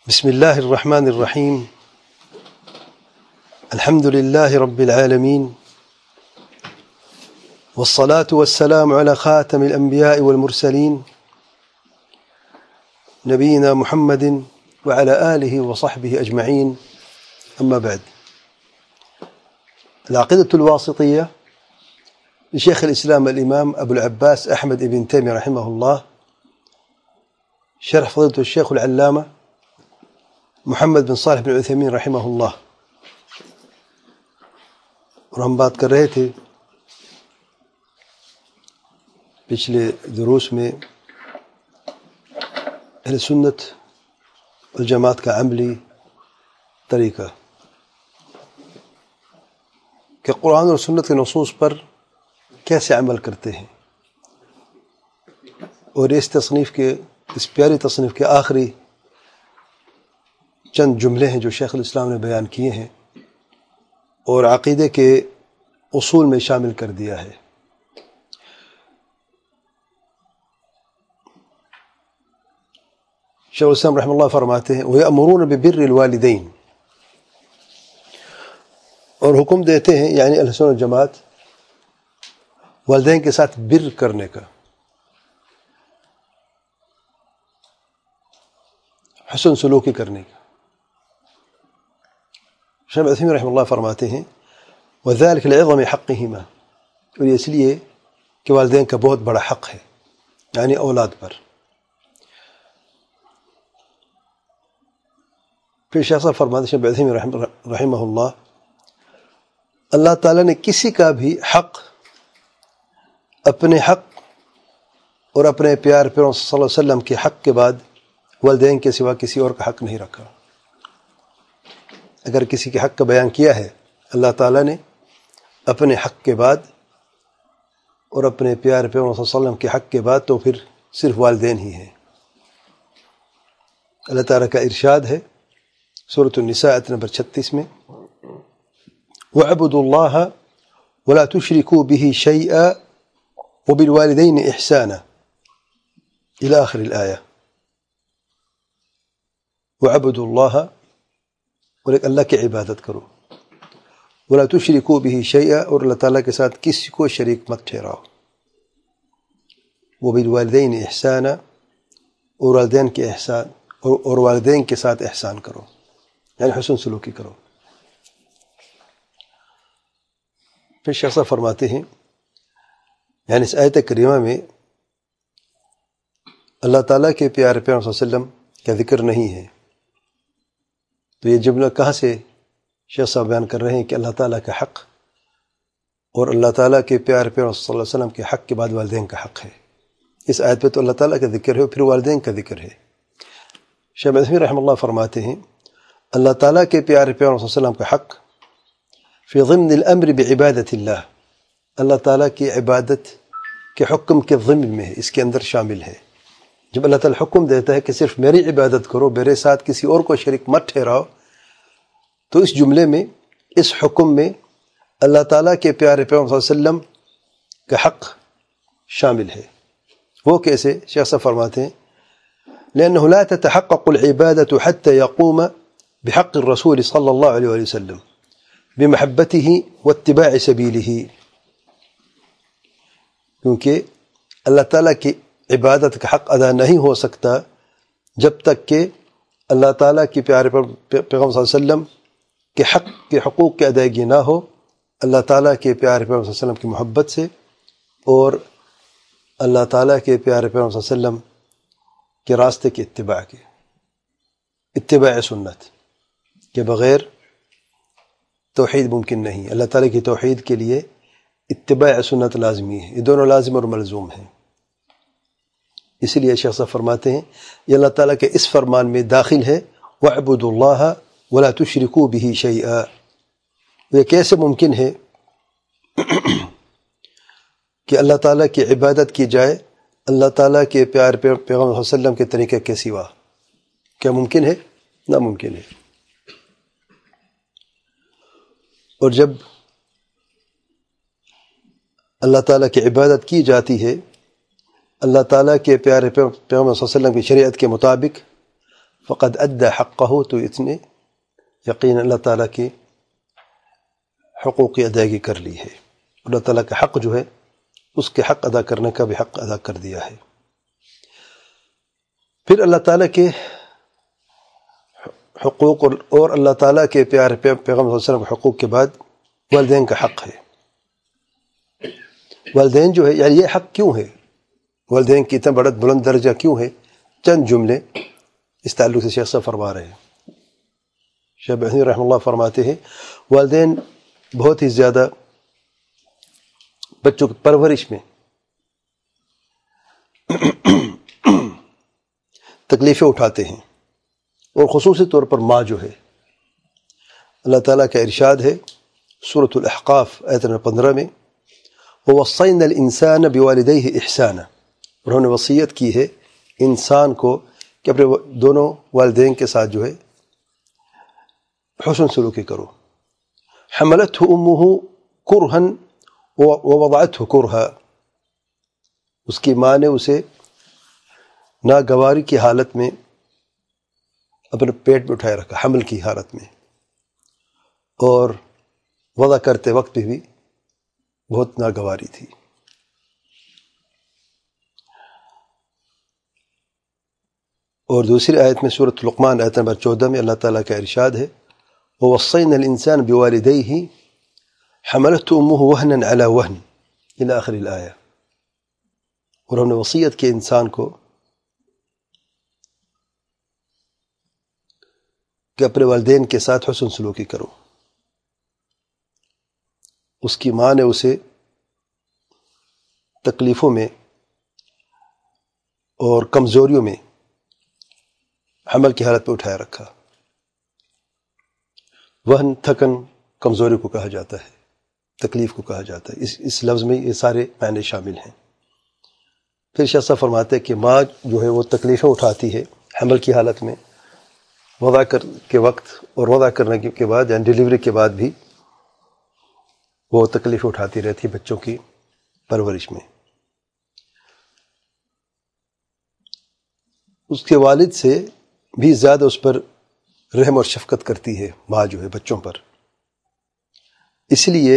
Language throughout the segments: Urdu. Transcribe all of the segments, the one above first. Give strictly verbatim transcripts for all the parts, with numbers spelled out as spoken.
بسم الله الرحمن الرحيم. الحمد لله رب العالمين، والصلاة والسلام على خاتم الأنبياء والمرسلين نبينا محمد وعلى آله وصحبه أجمعين. أما بعد، العقيدة الواسطية لشيخ الإسلام الإمام أبو العباس أحمد بن تيمية رحمه الله، شرح فضيلة الشيخ العلامة محمد بن صالح بن عثيمين رحمہ اللہ. اور ہم بات کر رہے تھے پچھلے دروس میں اہل سنت والجماعت کا عملی طریقہ کہ قرآن اور سنت کے نصوص پر کیسے عمل کرتے ہیں، اور اس تصنیف کے اس پیاری تصنیف کے آخری چند جملے ہیں جو شیخ الاسلام نے بیان کیے ہیں اور عقیدے کے اصول میں شامل کر دیا ہے. شیخ الاسلام رحمہ اللہ فرماتے ہیں وَيَأْمُرُونَ بِبِرِّ الْوَالِدَيْنِ، اور حکم دیتے ہیں یعنی اہل سنت جماعت والدین کے ساتھ بر کرنے کا، حسن سلوکی کرنے کا. شیخ عثیمین رحمہ اللہ فرماتے ہیں وَذَلِكَ لِعِظَمِ حَقِّهِمَا، اور یہ اس لیے کہ والدین کا بہت بڑا حق ہے یعنی اولاد پر. پھر شیخ صاحب فرماتے ہیں شیخ عثیمین رحمہ اللہ، اللہ تعالیٰ نے کسی کا بھی حق اپنے حق اور اپنے پیار پیروں صلی اللہ علیہ وسلم کے حق کے بعد والدین کے سوا کسی اور کا حق نہیں رکھا. اگر کسی کے حق کا بیان کیا ہے اللہ تعالیٰ نے اپنے حق کے بعد اور اپنے پیار پیغمبر صلی اللہ علیہ وسلم کے حق کے بعد، تو پھر صرف والدین ہی ہیں. اللہ تعالیٰ کا ارشاد ہے سورۃ النساء آیت نمبر چھتیس میں وَاعْبُدُوا اللَّهَ وَلَا تُشْرِكُوا بِهِ شَيْئًا وَبِالْوَالِدَيْنِ إِحْسَانًا إلى آخر الآية. وَاعْبُدُوا اللَّهَ، اور ایک اللہ کی عبادت کرو، وَلَا تُشْرِكُوا بِهِ شَيْئًا، اور اللہ تعالیٰ کے ساتھ کسی کو شریک مت ٹھہراؤ. وَبِالْوَالِدَيْنِ إِحْسَانًا، اور والدین کے احسان اور والدین کے ساتھ احسان کرو یعنی حسن سلوکی کرو. پھر شیخ صاحب فرماتے ہیں یعنی اس آیت کریمہ میں اللہ تعالیٰ کے پیارے پیغمبر صلی اللہ علیہ وسلم کا ذکر نہیں ہے. تو یہ جملہ کہاں سے شیخ صاحب بیان کر رہے ہیں کہ اللہ تعالیٰ کا حق اور اللہ تعالیٰ کے پیارے پیغمبر صلی اللہ علیہ وسلم کے حق کے بعد والدین کا حق ہے. اس آیت پہ تو اللہ تعالیٰ کا ذکر ہے اور پھر والدین کا ذکر ہے. شیخ عثیمین رحمہ اللہ فرماتے ہیں اللہ تعالیٰ کے پیارے پیغمبر صلی اللہ علیہ وسلم کا حق فی ضمن الامر بعبادت اللہ، اللہ تعالیٰ کی عبادت کے حکم کے ضمن میں ہے، اس کے اندر شامل ہے. جب اللہ تعالیٰ حکم دیتا ہے کہ صرف میری عبادت کرو، میرے ساتھ کسی اور کو شریک مت ٹھہراؤ، تو اس جملے میں اس حکم میں اللہ تعالیٰ کے پیارے پیغمبر صلی اللہ علیہ وسلم کا حق شامل ہے. وہ کیسے؟ شیخ صاحب فرماتے ہیں لأنه لا تتحقق العبادة حتى يقوم بحق الرسول صلى الله عليه وسلم بمحبته واتباع سبيله، کیونکہ اللہ تعالیٰ کی عبادت کا حق ادا نہیں ہو سکتا جب تک کہ اللہ تعالیٰ کی پیارے پیغمبر صلی اللہ علیہ وسلم کے حق کے حقوق کی ادائیگی نہ ہو، اللہ تعالیٰ کے پیارے پیغمبر صلی اللہ علیہ وسلم کی محبت سے اور اللہ تعالیٰ کے پیارے پیغمبر صلی اللہ علیہ وسلم کے راستے کی اتباع کے اتباع سنت کے بغیر توحید ممکن نہیں. اللہ تعالیٰ کی توحید کے لیے اتباع سنت لازمی ہے. یہ دونوں لازم اور ملزوم ہیں. اسی لیے شیخ صاحب فرماتے ہیں یہ اللہ تعالیٰ کے اس فرمان میں داخل ہے وَاعْبُدُوا اللَّهَ وَلَا تُشْرِكُوا بِهِ شَيْئًا. یہ کیسے ممکن ہے کہ اللہ تعالیٰ کی عبادت کی جائے اللہ تعالیٰ کے پیار پیغمبر صلی اللہ علیہ وسلم کے طریقے کے سوا؟ کیا ممکن ہے؟ ناممکن ہے. اور جب اللہ تعالیٰ کی عبادت کی جاتی ہے اللہ تعالیٰ کے پیارے پیغمبر صلی اللہ علیہ وسلم کی شریعت کے مطابق، فقد ادى حقه، تو اتنے یقین اللہ تعالیٰ کی حقوق کی ادائیگی کر لی ہے. اللہ تعالیٰ کا حق جو ہے اس کے حق ادا کرنے کا بھی حق ادا کر دیا ہے. پھر اللہ تعالیٰ کے حقوق اور اللہ تعالیٰ کے پیارے پیغمبر صلی اللہ علیہ وسلم کے حقوق کے بعد والدین کا حق ہے. والدین جو ہے یعنی یہ حق کیوں ہے، والدین کی اتنا بڑا بلند درجہ کیوں ہے، چند جملے اس تعلق سے شیخ صاحب فرما رہے ہیں. شیخ بحنی رحمہ اللہ فرماتے ہیں والدین بہت ہی زیادہ بچوں کی پرورش میں تکلیفیں اٹھاتے ہیں، اور خصوصی طور پر ماں جو ہے. اللہ تعالیٰ کا ارشاد ہے سورۃ الاحقاف آیت نمبر پندرہ میں، وَوَصَّيْنَا الْإِنسَانَ بِوَالِدَيْهِ إِحْسَانًا، انہوں نے وصیت کی ہے انسان کو کہ اپنے دونوں والدین کے ساتھ جو ہے حسن سلوکی کرو. حملته امه کرہا ووضعته کرہا، اس کی ماں نے اسے ناگواری کی حالت میں اپنے پیٹ میں اٹھائے رکھا، حمل کی حالت میں، اور وضع کرتے وقت بھی بہت ناگواری تھی. اور دوسری آیت میں سورۃ لقمان آیت نمبر چودہ میں اللہ تعالیٰ کا ارشاد ہے وَوَصَّيْنَا الْإِنسَانَ بِوَالِدَيْهِ حَمَلَتْهُ أُمُّهُ وَهْنًا عَلَى وَهْنٍ إلى آخر الآیہ. اور ہم نے وصیت کی انسان کو کہ اپنے والدین کے ساتھ حسن سلوکی کرو. اس کی ماں نے اسے تکلیفوں میں اور کمزوریوں میں حمل کی حالت میں اٹھائے رکھا. وہن تھکن کمزوری کو کہا جاتا ہے، تکلیف کو کہا جاتا ہے. اس اس لفظ میں یہ سارے معنی شامل ہیں. پھر شیخ صاحب فرماتے ہیں کہ ماں جو ہے وہ تکلیفیں اٹھاتی ہے حمل کی حالت میں، وضع کر کے وقت اور وضع کرنے کے بعد یعنی ڈیلیوری کے بعد بھی وہ تکلیف اٹھاتی رہتی بچوں کی پرورش میں. اس کے والد سے بھی زیادہ اس پر رحم اور شفقت کرتی ہے ماں جو ہے بچوں پر. اس لیے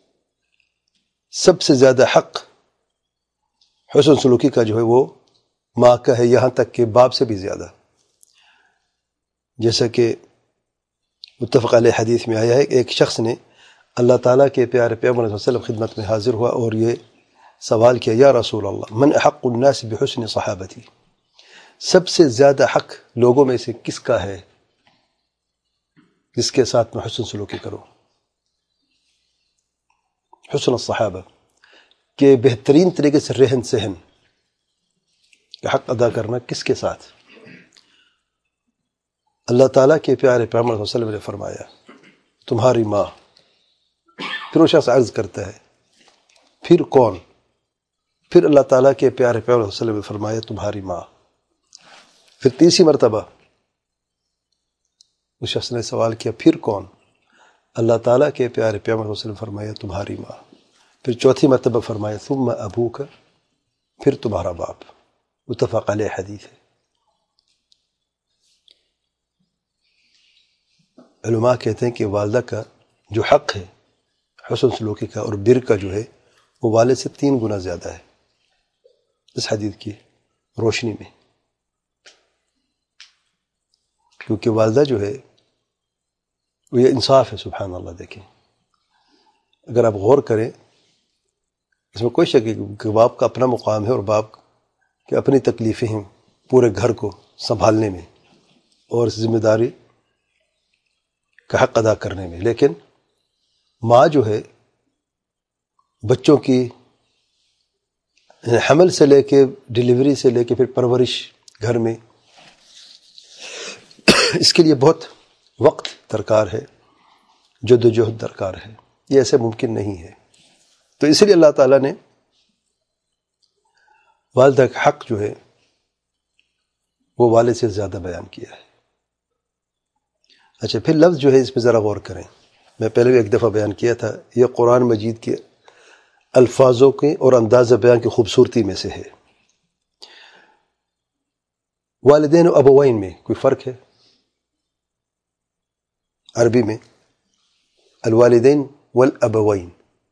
سب سے زیادہ حق حسن سلوکی کا جو ہے وہ ماں کا ہے، یہاں تک کہ باپ سے بھی زیادہ. جیسا کہ متفق علیہ حدیث میں آیا ہے کہ ایک شخص نے اللہ تعالیٰ کے پیارے پیغمبر صلی اللہ علیہ وسلم خدمت میں حاضر ہوا اور یہ سوال کیا، یا رسول اللہ من احق الناس بحسن صحابتی، سب سے زیادہ حق لوگوں میں سے کس کا ہے جس کے ساتھ میں حسن سلوکی کرو. حسن الصحابہ کہ بہترین طریقے سے رہن سہن کا حق ادا کرنا کس کے ساتھ. اللہ تعالیٰ کے پیارے پیغمبر صلی اللہ علیہ وسلم نے فرمایا تمہاری ماں. پھر وہ شخص عرض کرتا ہے پھر کون؟ پھر اللہ تعالیٰ کے پیارے پیغمبر صلی اللہ علیہ وسلم نے فرمایا تمہاری ماں. پھر تیسری مرتبہ اس شخص نے سوال کیا پھر کون؟ اللہ تعالیٰ کے پیارے پیغمبر صلی اللہ علیہ وسلم نے فرمایا تمہاری ماں. پھر چوتھی مرتبہ فرمایا ثم ابوک، پھر تمہارا باپ. متفق علیہ حدیث ہے. علماء کہتے ہیں کہ والدہ کا جو حق ہے حسن سلوکی کا اور بر کا جو ہے وہ والد سے تین گنا زیادہ ہے اس حدیث کی روشنی میں. کیونکہ والدہ جو ہے وہ یہ انصاف ہے. سبحان اللہ. دیکھیں اگر آپ غور کریں اس میں کوئی شک کہ باپ کا اپنا مقام ہے اور باپ کی اپنی تکلیفیں ہیں پورے گھر کو سنبھالنے میں اور اس ذمہ داری کا حق ادا کرنے میں. لیکن ماں جو ہے بچوں کی حمل سے لے کے ڈیلیوری سے لے کے پھر پرورش گھر میں، اس کے لیے بہت وقت درکار ہے، جد و جہد درکار ہے. یہ ایسے ممکن نہیں ہے. تو اس لیے اللہ تعالیٰ نے والدہ کا حق جو ہے وہ والد سے زیادہ بیان کیا ہے. اچھا پھر لفظ جو ہے اس پہ ذرا غور کریں. میں پہلے بھی ایک دفعہ بیان کیا تھا یہ قرآن مجید کے الفاظوں کے اور انداز بیان کی خوبصورتی میں سے ہے. والدین و ابوین میں کوئی فرق ہے؟ عربی میں الوالدین والابوین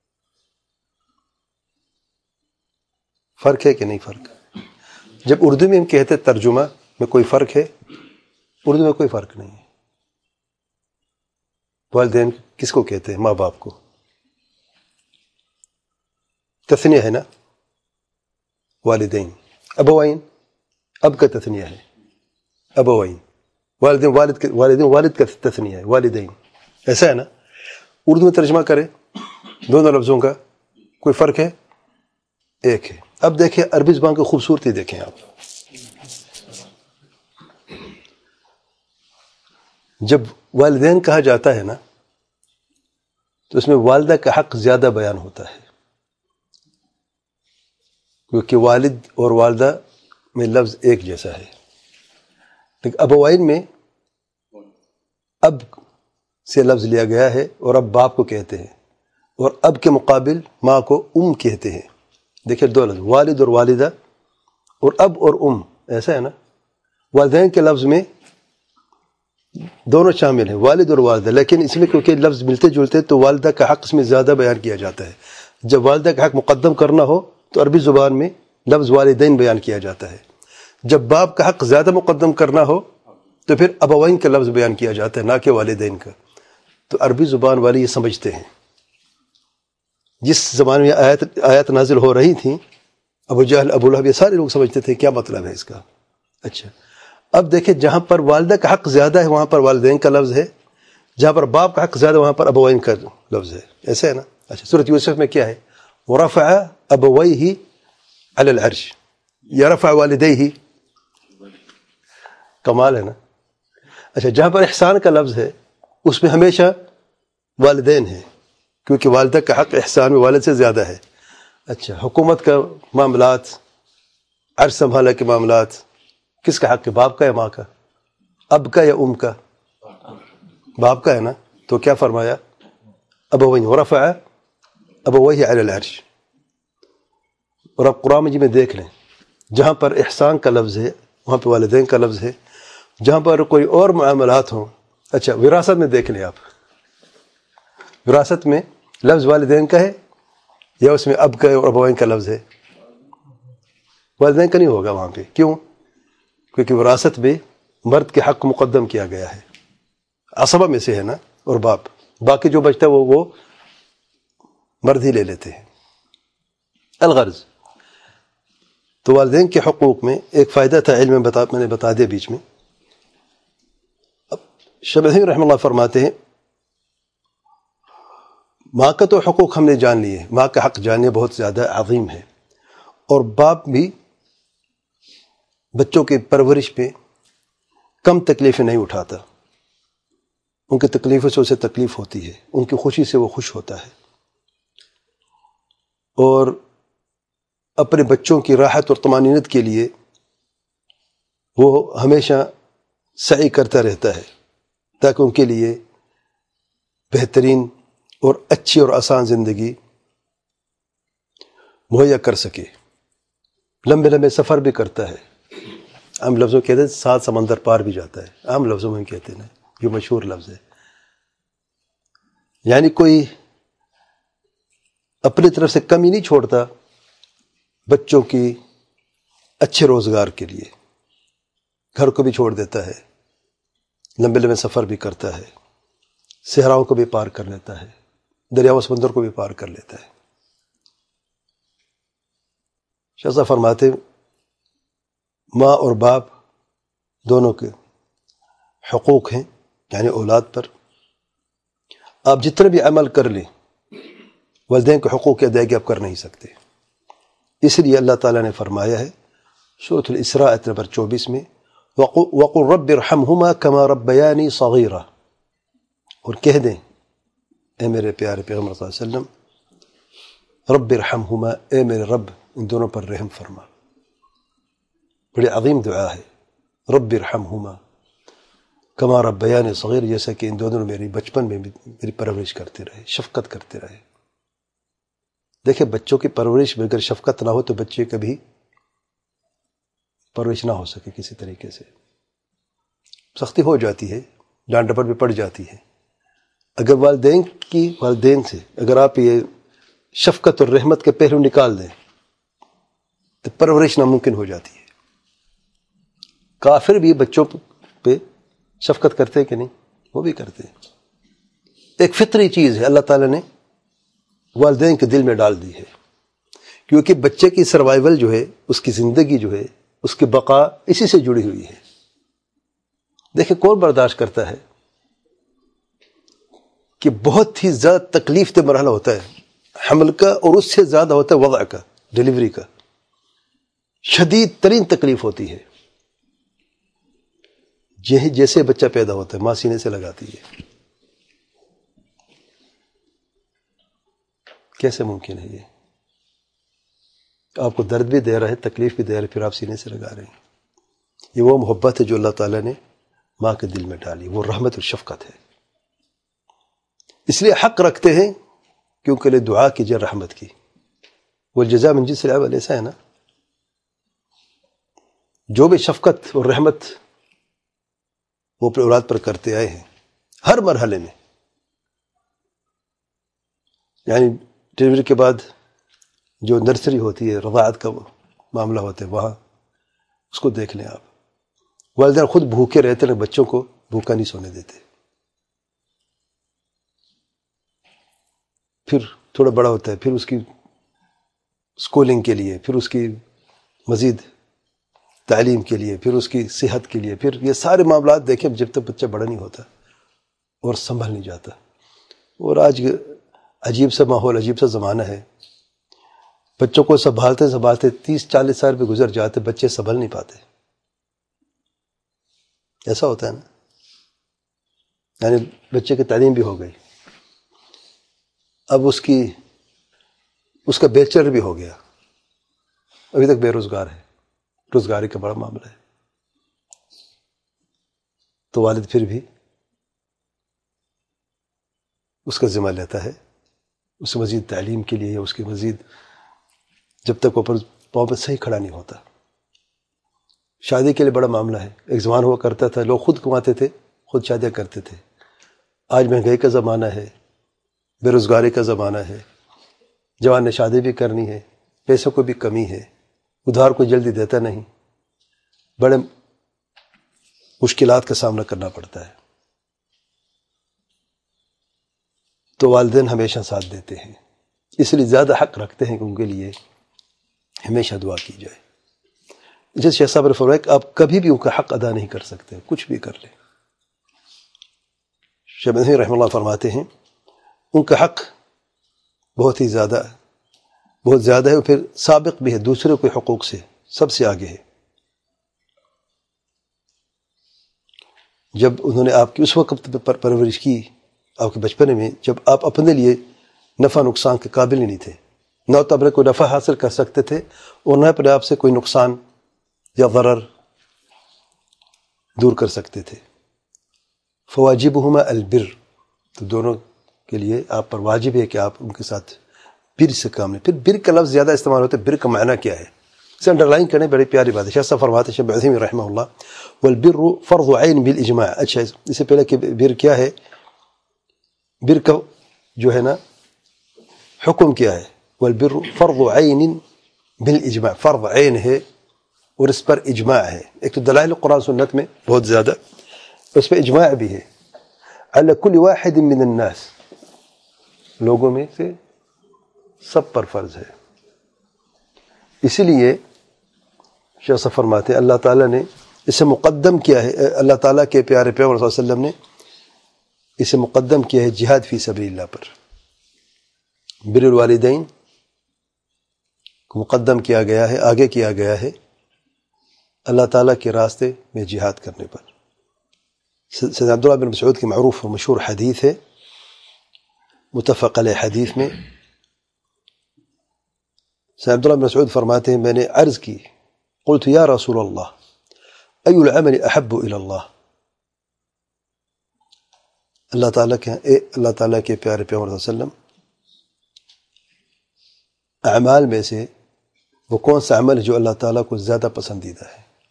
فرق ہے کہ نہیں فرق؟ جب اردو میں ہم کہتے ترجمہ میں کوئی فرق ہے؟ اردو میں کوئی فرق نہیں ہے. والدین کس کو کہتے ہیں؟ ماں باپ کو. تثنیہ ہے نا والدین. ابوین اب کا تثنیہ ہے ابوین. والدین والد والدین والد کا تثنیہ ہے والدین. ایسا ہے نا. اردو میں ترجمہ کرے دونوں لفظوں کا کوئی فرق ہے؟ ایک ہے. اب دیکھیں عربی زبان کی خوبصورتی دیکھیں آپ. جب والدین کہا جاتا ہے نا تو اس میں والدہ کا حق زیادہ بیان ہوتا ہے کیونکہ والد اور والدہ میں لفظ ایک جیسا ہے. لیکن ابوین میں اب سے لفظ لیا گیا ہے اور اب باپ کو کہتے ہیں اور اب کے مقابل ماں کو ام کہتے ہیں. دیکھیں دو لفظ والد اور والدہ اور اب اور ام ایسا ہے نا. والدین کے لفظ میں دونوں شامل ہیں والد اور والدہ لیکن اس میں کیونکہ لفظ ملتے جلتے تو والدہ کا حق اس میں زیادہ بیان کیا جاتا ہے. جب والدہ کا حق مقدم کرنا ہو تو عربی زبان میں لفظ والدین بیان کیا جاتا ہے. جب باپ کا حق زیادہ مقدم کرنا ہو تو پھر ابوین کا لفظ بیان کیا جاتا ہے نہ کہ والدین کا. تو عربی زبان والے یہ سمجھتے ہیں. جس زبان میں آیت آیات نازل ہو رہی تھیں ابو جہل ابو لہب یہ سارے لوگ سمجھتے تھے کیا مطلب ہے اس کا. اچھا اب دیکھیں جہاں پر والدہ کا حق زیادہ ہے وہاں پر والدین کا لفظ ہے. جہاں پر باپ کا حق زیادہ وہاں پر ابوین کا لفظ ہے. ایسا ہے نا. اچھا سورۃ یوسف میں کیا ہے؟ ورفع ابویہ علی العرش یا رفع والدیہ. کمال ہے نا. اچھا جہاں پر احسان کا لفظ ہے اس میں ہمیشہ والدین ہے کیونکہ والدہ کا حق احسان میں والد سے زیادہ ہے. اچھا حکومت کا معاملات عرش سنبھالنے کے معاملات کس کا حق ہے؟ باپ کا یا ماں کا؟ اب کا یا ام کا؟ باپ کا ہے نا. تو کیا فرمایا؟ ابوین ورفع ابویہ علی العرش. اور اب قرآن مجید میں دیکھ لیں جہاں پر احسان کا لفظ ہے وہاں پہ والدین کا لفظ ہے. جہاں پر کوئی اور معاملات ہوں. اچھا وراثت میں دیکھ لیں آپ. وراثت میں لفظ والدین کا ہے یا اس میں اب کا اور ابوین کا لفظ ہے؟ والدین کا نہیں ہوگا وہاں پہ. کیوں؟ کیونکہ وراثت میں مرد کے حق مقدم کیا گیا ہے. عصبہ میں سے ہے نا اور باپ باقی جو بچتا ہے وہ وہ مرد ہی لے لیتے ہیں. الغرض تو والدین کے حقوق میں ایک فائدہ تھا علم میں بتا میں نے بتا دیا بیچ میں. اب شبیہ رحمہ اللہ فرماتے ہیں ماں کا تو حقوق ہم نے جان لیے. ماں کا حق جاننے بہت زیادہ عظیم ہے اور باپ بھی بچوں کی پرورش پہ کم تکلیفیں نہیں اٹھاتا. ان کی تکلیفوں سے اسے تکلیف ہوتی ہے. ان کی خوشی سے وہ خوش ہوتا ہے اور اپنے بچوں کی راحت اور طمانینت کے لیے وہ ہمیشہ سعی کرتا رہتا ہے تاکہ ان کے لیے بہترین اور اچھی اور آسان زندگی مہیا کر سکے. لمبے لمبے سفر بھی کرتا ہے. عام لفظوں کہتے ہیں سات سمندر پار بھی جاتا ہے. عام لفظوں میں کہتے ہیں جو مشہور لفظ ہے. یعنی کوئی اپنی طرف سے کمی نہیں چھوڑتا بچوں کی اچھے روزگار کے لیے. گھر کو بھی چھوڑ دیتا ہے. لمبے لمبے سفر بھی کرتا ہے. صحراؤں کو بھی پار کر لیتا ہے. دریاؤں سمندر کو بھی پار کر لیتا ہے. شاہ صاحب فرماتے ماں اور باپ دونوں کے حقوق ہیں یعنی اولاد پر. آپ جتنے بھی عمل کر لیں والدین کے حقوق کی ادائیگی آپ کر نہیں سکتے. اس لیے اللہ تعالیٰ نے فرمایا ہے سورۃ الاسراء آیت نمبر چوبیس میں وَقُلْ رَبِّ ارْحَمْهُمَا كَمَا رَبَّيَانِي صَغِيرًا. اور کہہ دیں اے میرے پیارے پیغمبر صلی اللہ علیہ وسلم رب ارحمہما اے میرے رب ان دونوں پر رحم فرما. بڑی عظیم دعا ہے. رب ارحمہما کما ربیانی صغیر جیسا کہ ان دونوں نے میری بچپن میں میری پرورش کرتے رہے شفقت کرتے رہے. دیکھیں بچوں کی پرورش میں اگر شفقت نہ ہو تو بچے کبھی پرورش نہ ہو سکے کسی طریقے سے، سختی ہو جاتی ہے، ڈانٹ ڈپٹ بھی پڑ جاتی ہے. اگر والدین کی والدین سے اگر آپ یہ شفقت اور رحمت کے پہلو نکال دیں تو پرورش ناممکن ہو جاتی ہے. کافر بھی بچوں پہ شفقت کرتے کہ نہیں؟ وہ بھی کرتے ہیں. ایک فطری چیز ہے، اللہ تعالیٰ نے والدین کے دل میں ڈال دی ہے، کیونکہ بچے کی سروائیول جو ہے، اس کی زندگی جو ہے، اس کی بقا اسی سے جڑی ہوئی ہے. دیکھیں کون برداشت کرتا ہے کہ بہت ہی زیادہ تکلیف دہ مرحلہ ہوتا ہے حمل کا، اور اس سے زیادہ ہوتا ہے وضع کا، ڈیلیوری کا. شدید ترین تکلیف ہوتی ہے. جیسے بچہ پیدا ہوتا ہے ماں سینے سے لگاتی ہے. کیسے ممکن ہے یہ؟ آپ کو درد بھی دے رہا ہے، تکلیف بھی دے رہا ہے، پھر آپ سینے سے لگا رہے ہیں. یہ وہ محبت ہے جو اللہ تعالیٰ نے ماں کے دل میں ڈالی، وہ رحمت اور شفقت ہے. اس لیے حق رکھتے ہیں کیونکہ لے دعا کیجیے رحمت کی. والجزاء من جنس العمل، ایسا ہے نا. جو بھی شفقت اور رحمت وہ اپنے اولاد پر کرتے آئے ہیں ہر مرحلے میں، یعنی ڈلیوری کے بعد جو نرسری ہوتی ہے، رضاعت کا معاملہ ہوتا ہے، وہاں اس کو دیکھ لیں آپ. والدین خود بھوکے رہتے ہیں، بچوں کو بھوکا نہیں سونے دیتے. پھر تھوڑا بڑا ہوتا ہے، پھر اس کی اسکولنگ کے لیے، پھر اس کی مزید تعلیم کے لیے، پھر اس کی صحت کے لیے، پھر یہ سارے معاملات دیکھیں جب تک بچہ بڑا نہیں ہوتا اور سنبھل نہیں جاتا. اور آج عجیب سا ماحول، عجیب سا زمانہ ہے. بچوں کو سنبھالتے سنبھالتے تیس چالیس سال پہ گزر جاتے، بچے سنبھل نہیں پاتے. ایسا ہوتا ہے نا. یعنی بچے کی تعلیم بھی ہو گئی، اب اس کی اس کا بیچلر بھی ہو گیا، ابھی تک بے روزگار ہے. روزگاری کا بڑا معاملہ ہے. تو والد پھر بھی اس کا ذمہ لیتا ہے، اس مزید تعلیم کے لیے، یا اس کی مزید جب تک وہ پاؤں پہ صحیح کھڑا نہیں ہوتا. شادی کے لیے بڑا معاملہ ہے. ایک زمان ہوا کرتا تھا لوگ خود کماتے تھے، خود شادیاں کرتے تھے. آج مہنگائی کا زمانہ ہے، بے روزگاری کا زمانہ ہے، جوان نے شادی بھی کرنی ہے، پیسوں کو بھی کمی ہے، ادھار کو جلدی دیتا نہیں، بڑے مشکلات کا سامنا کرنا پڑتا ہے. تو والدین ہمیشہ ساتھ دیتے ہیں، اس لیے زیادہ حق رکھتے ہیں کہ ان کے لیے ہمیشہ دعا کی جائے. جیسے شیخ صاحب نے فرمایا کہ آپ کبھی بھی ان کا حق ادا نہیں کر سکتے، کچھ بھی کر لیں. شیخ ابن تیمیہ رحمہ اللہ فرماتے ہیں ان کا حق بہت ہی زیادہ بہت زیادہ ہے، اور پھر سابق بھی ہے دوسرے کے حقوق سے، سب سے آگے ہے. جب انہوں نے آپ کی اس وقت پر پرورش کی، آپ کے بچپنے میں، جب آپ اپنے لیے نفع نقصان کے قابل ہی نہیں تھے، نہ تو اپنے کوئی نفع حاصل کر سکتے تھے اور نہ اپنے آپ سے کوئی نقصان یا ضرر دور کر سکتے تھے. فواجبہما البر، تو دونوں کے لیے آپ پر واجب ہے کہ آپ ان کے ساتھ بر سے کام لیں. پھر بر کا لفظ زیادہ استعمال ہوتا ہے. بر کا معنی کیا ہے اسے انڈر لائن کرنے بڑی پیاری بات ہے. شیخ صاحب فرماتے ہیں شیخ ابن تیمیہ رحمہ اللہ والبر فرض عین بالاجماع. اچھا اس سے پہلے کہ بر کیا ہے، بر کا جو ہے نا حکم کیا ہے. والبر فرض عین بالاجماع، فرض عین ہے اور اس پر اجماع ہے. ایک تو دلائل قرآن سنت میں بہت زیادہ، اس پہ اجماع بھی ہے. علی کل واحد من الناس، لوگوں میں سے سب پر فرض ہے. اسی لیے شیخ صاحب فرماتے ہیں اللہ تعالیٰ نے اسے مقدم کیا ہے، اللہ تعالیٰ کے پیارے پیغمبر صلی اللہ علیہ وسلم نے اسے مقدم کیا ہے جہاد فی سبیل اللہ پر. بر الوالدین کو مقدم کیا گیا ہے، آگے کیا گیا ہے اللہ تعالیٰ کے راستے میں جہاد کرنے پر. سیدنا عبداللہ بن مسعود کی معروف و مشہور حدیث ہے، متفق علیہ حدیث میں سیدنا عبداللہ بن مسعود فرماتے ہیں میں نے عرض کی، قلت یا رسول اللہ ای العمل احب الی اللہ، اللہ تعالیٰ کے اے اللہ تعالیٰ کے پیارے پیغمبر صلی اللہ علیہ وسلم، اعمال میں سے وہ کون سا عمل ہے جو اللہ تعالیٰ کو زیادہ پسندیدہ ہے؟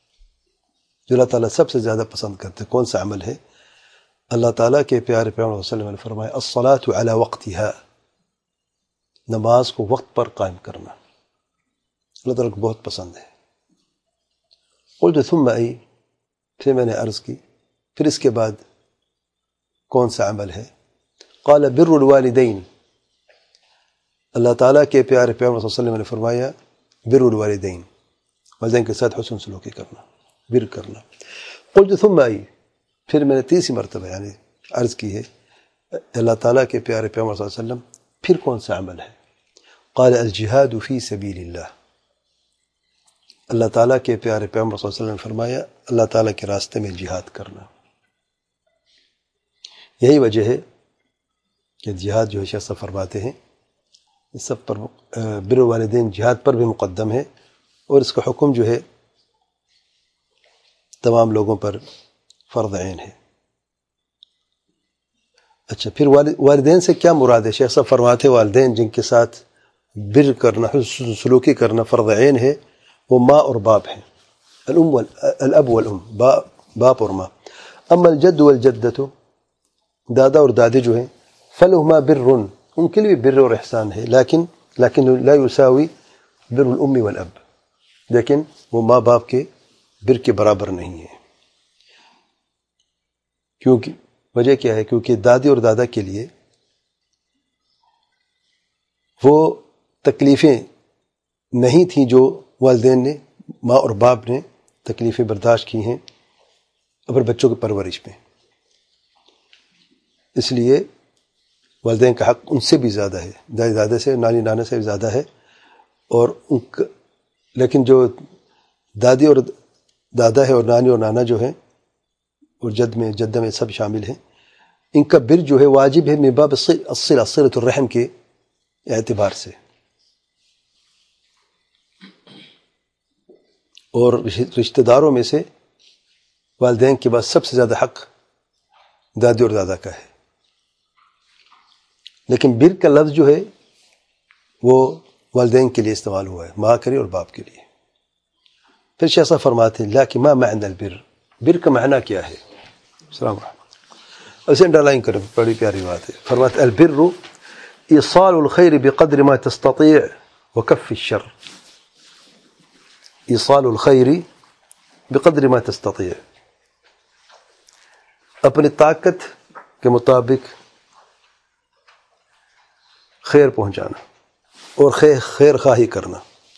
جو اللہ تعالیٰ سب سے زیادہ پسند کرتے کون سا عمل ہے؟ اللہ تعالیٰ کے پیارے پیغمبر صلی اللہ علیہ وسلم نے فرمایا الصلاۃ علی وقتها، نماز کو وقت پر قائم کرنا اللہ تعالیٰ کو بہت پسند ہے۔ قلت ثم ای، پھر میں نے عرض کی پھر اس کے بعد کون سا عمل ہے؟ قال بر الوالدین، اللہ تعالیٰ کے پیارے پیغمبر صلی اللہ علیہ وسلم نے فرمایا بر الوالدین، والدین کے ساتھ حسن سلوکی کرنا، بر کرنا۔ قلت ثم ای، پھر میں نے تیسری مرتبہ یعنی عرض کی ہے اللہ تعالیٰ کے پیارے پیغمبر صلی اللہ علیہ وسلم پھر کون سا عمل ہے؟ قال الجہاد فی سبیل اللہ، اللہ تعالیٰ کے پیارے پیغمبر صلی اللہ علیہ وسلم نے فرمایا اللہ تعالیٰ کے راستے میں جہاد کرنا۔ یہی وجہ ہے کہ جہاد جو ہے شیخ صاحب فرماتے ہیں اس سب پر بر والدین جہاد پر بھی مقدم ہے، اور اس کا حکم جو ہے تمام لوگوں پر فرض عین ہے۔ اچھا، پھر والدین سے کیا مراد ہے؟ شیخ صاحب فرماتے ہیں والدین جن کے ساتھ بر کرنا، حسن سلوکی کرنا فرض عین ہے، وہ ماں اور باپ ہیں، الام الاب والام، باپ اور ماں۔ اما الجد والجدۃ، دادا اور دادی جو ہیں، فلہما بر، ان کے لیے بھی بر اور احسان ہے، لیکن لیکن لا یساوی بر الام والاب، لیکن وہ ماں باپ کے بر کے برابر نہیں ہے۔ کیونکہ وجہ کیا ہے؟ کیونکہ دادی اور دادا کے لیے وہ تکلیفیں نہیں تھیں جو والدین نے، ماں اور باپ نے تکلیفیں برداشت کی ہیں اپنے بچوں کی پرورش میں، اس لیے والدین کا حق ان سے بھی زیادہ ہے، دادی دادا سے، نانی نانا سے بھی زیادہ ہے۔ اور ان کا لیکن جو دادی اور دادا ہے اور نانی اور نانا جو ہیں اور جد میں جدہ میں سب شامل ہیں، ان کا بر جو ہے واجب ہے من باب الصلہ، صلۃ الرحم کے اعتبار سے، اور رشتہ داروں میں سے والدین کے بعد سب سے زیادہ حق دادی اور دادا کا ہے۔ لیکن بر کا لفظ جو ہے وہ والدین کے لیے استعمال ہوا ہے، ماں کے لیے اور باپ کے لیے۔ پھر شیخ صاحب فرماتے ہیں لیکن ما معنی البر، بر کا معنی کیا ہے؟ السلام علیکم، اسے انڈر لائن کریں، بڑی پیاری بات ہے۔ فرماتے البر ایصال الخیر بقدر ما تستطيع وکف الشر، ایصال الخیر بقدر ما تستطيع، اپنی طاقت کے مطابق خیر پہنچانا اور خیر خیر خواہی کرنا،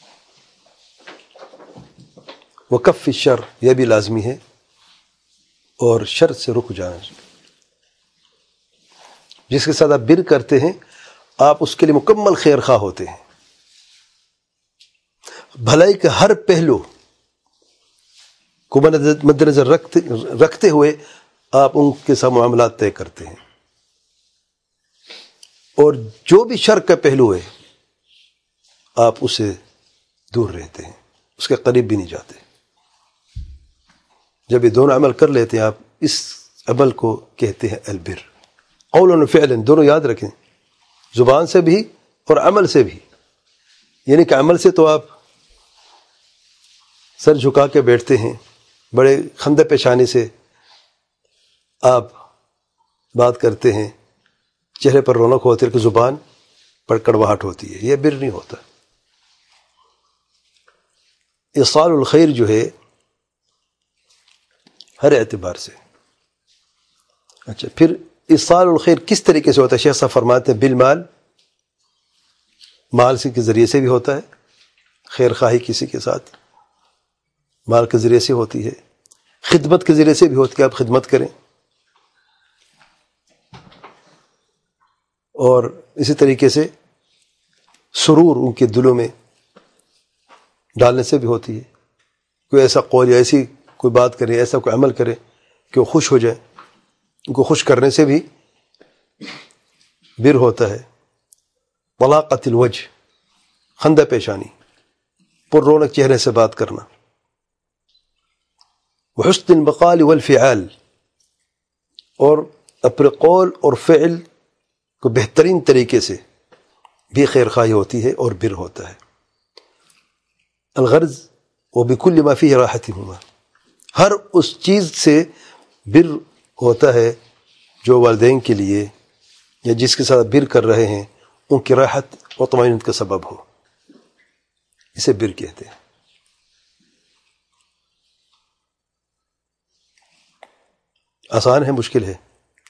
وکف الشر، یہ بھی لازمی ہے، اور شر سے رک جانا۔ جس کے ساتھ آپ بر کرتے ہیں آپ اس کے لیے مکمل خیر خواہ ہوتے ہیں، بھلائی کے ہر پہلو کو مد نظر رکھتے رکھتے ہوئے آپ ان کے ساتھ معاملات طے کرتے ہیں، اور جو بھی شر کا پہلو ہے آپ اسے دور رہتے ہیں، اس کے قریب بھی نہیں جاتے۔ جب یہ دونوں عمل کر لیتے ہیں آپ، اس عمل کو کہتے ہیں البر، قول و فعل، دونوں یاد رکھیں، زبان سے بھی اور عمل سے بھی۔ یعنی کہ عمل سے تو آپ سر جھکا کے بیٹھتے ہیں، بڑے خندہ پیشانی سے آپ بات کرتے ہیں، چہرے پر رونق ہوتی ہے، کہ زبان پر کڑواہٹ ہوتی ہے، یہ بر نہیں ہوتا۔ ایصال الخیر جو ہے ہر اعتبار سے۔ اچھا، پھر ایصال الخیر کس طریقے سے ہوتا ہے؟ شیخ صاحب فرماتے ہیں بالمال، مال کے ذریعے سے بھی ہوتا ہے، خیر خواہی کسی کے ساتھ مال کے ذریعے سے ہوتی ہے، خدمت کے ذریعے سے بھی ہوتی ہے، آپ خدمت کریں، اور اسی طریقے سے سرور ان کے دلوں میں ڈالنے سے بھی ہوتی ہے، کوئی ایسا قول یا ایسی کوئی بات کرے، ایسا کوئی عمل کرے کہ وہ خوش ہو جائے، ان کو خوش کرنے سے بھی بر ہوتا ہے۔ طلاقت الوجہ، خندہ پیشانی، پر رونق چہرے سے بات کرنا، وحسن البقال والفعال، اور اپنے قول اور فعل کو بہترین طریقے سے بھی خیر خواہی ہوتی ہے اور بر ہوتا ہے۔ الغرض وبكل ما فيه راحتهما، ہر اس چیز سے بر ہوتا ہے جو والدین کے لیے یا جس کے ساتھ بر کر رہے ہیں ان کی راحت و طمانینت کا سبب ہو، اسے بر کہتے ہیں۔ آسان ہے مشکل ہے؟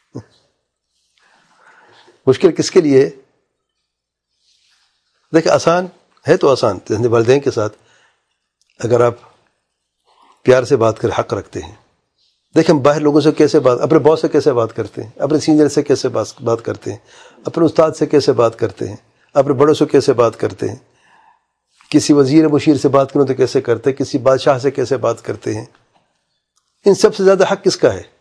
مشکل کس کے لیے ہے؟ دیکھیں آسان ہے تو آسان والدین کے ساتھ اگر آپ پیار سے بات کر حق رکھتے ہیں۔ دیکھیں ہم باہر لوگوں سے کیسے بات، اپنے باس سے کیسے بات کرتے ہیں، اپنے سینئر سے کیسے بات کرتے ہیں، اپنے استاد سے کیسے بات کرتے ہیں، اپنے بڑوں سے کیسے بات کرتے ہیں، کسی وزیر مشیر سے بات کروں تو کیسے کرتے ہیں، کسی بادشاہ سے کیسے بات کرتے ہیں۔ ان سب سے زیادہ حق کس کا ہے؟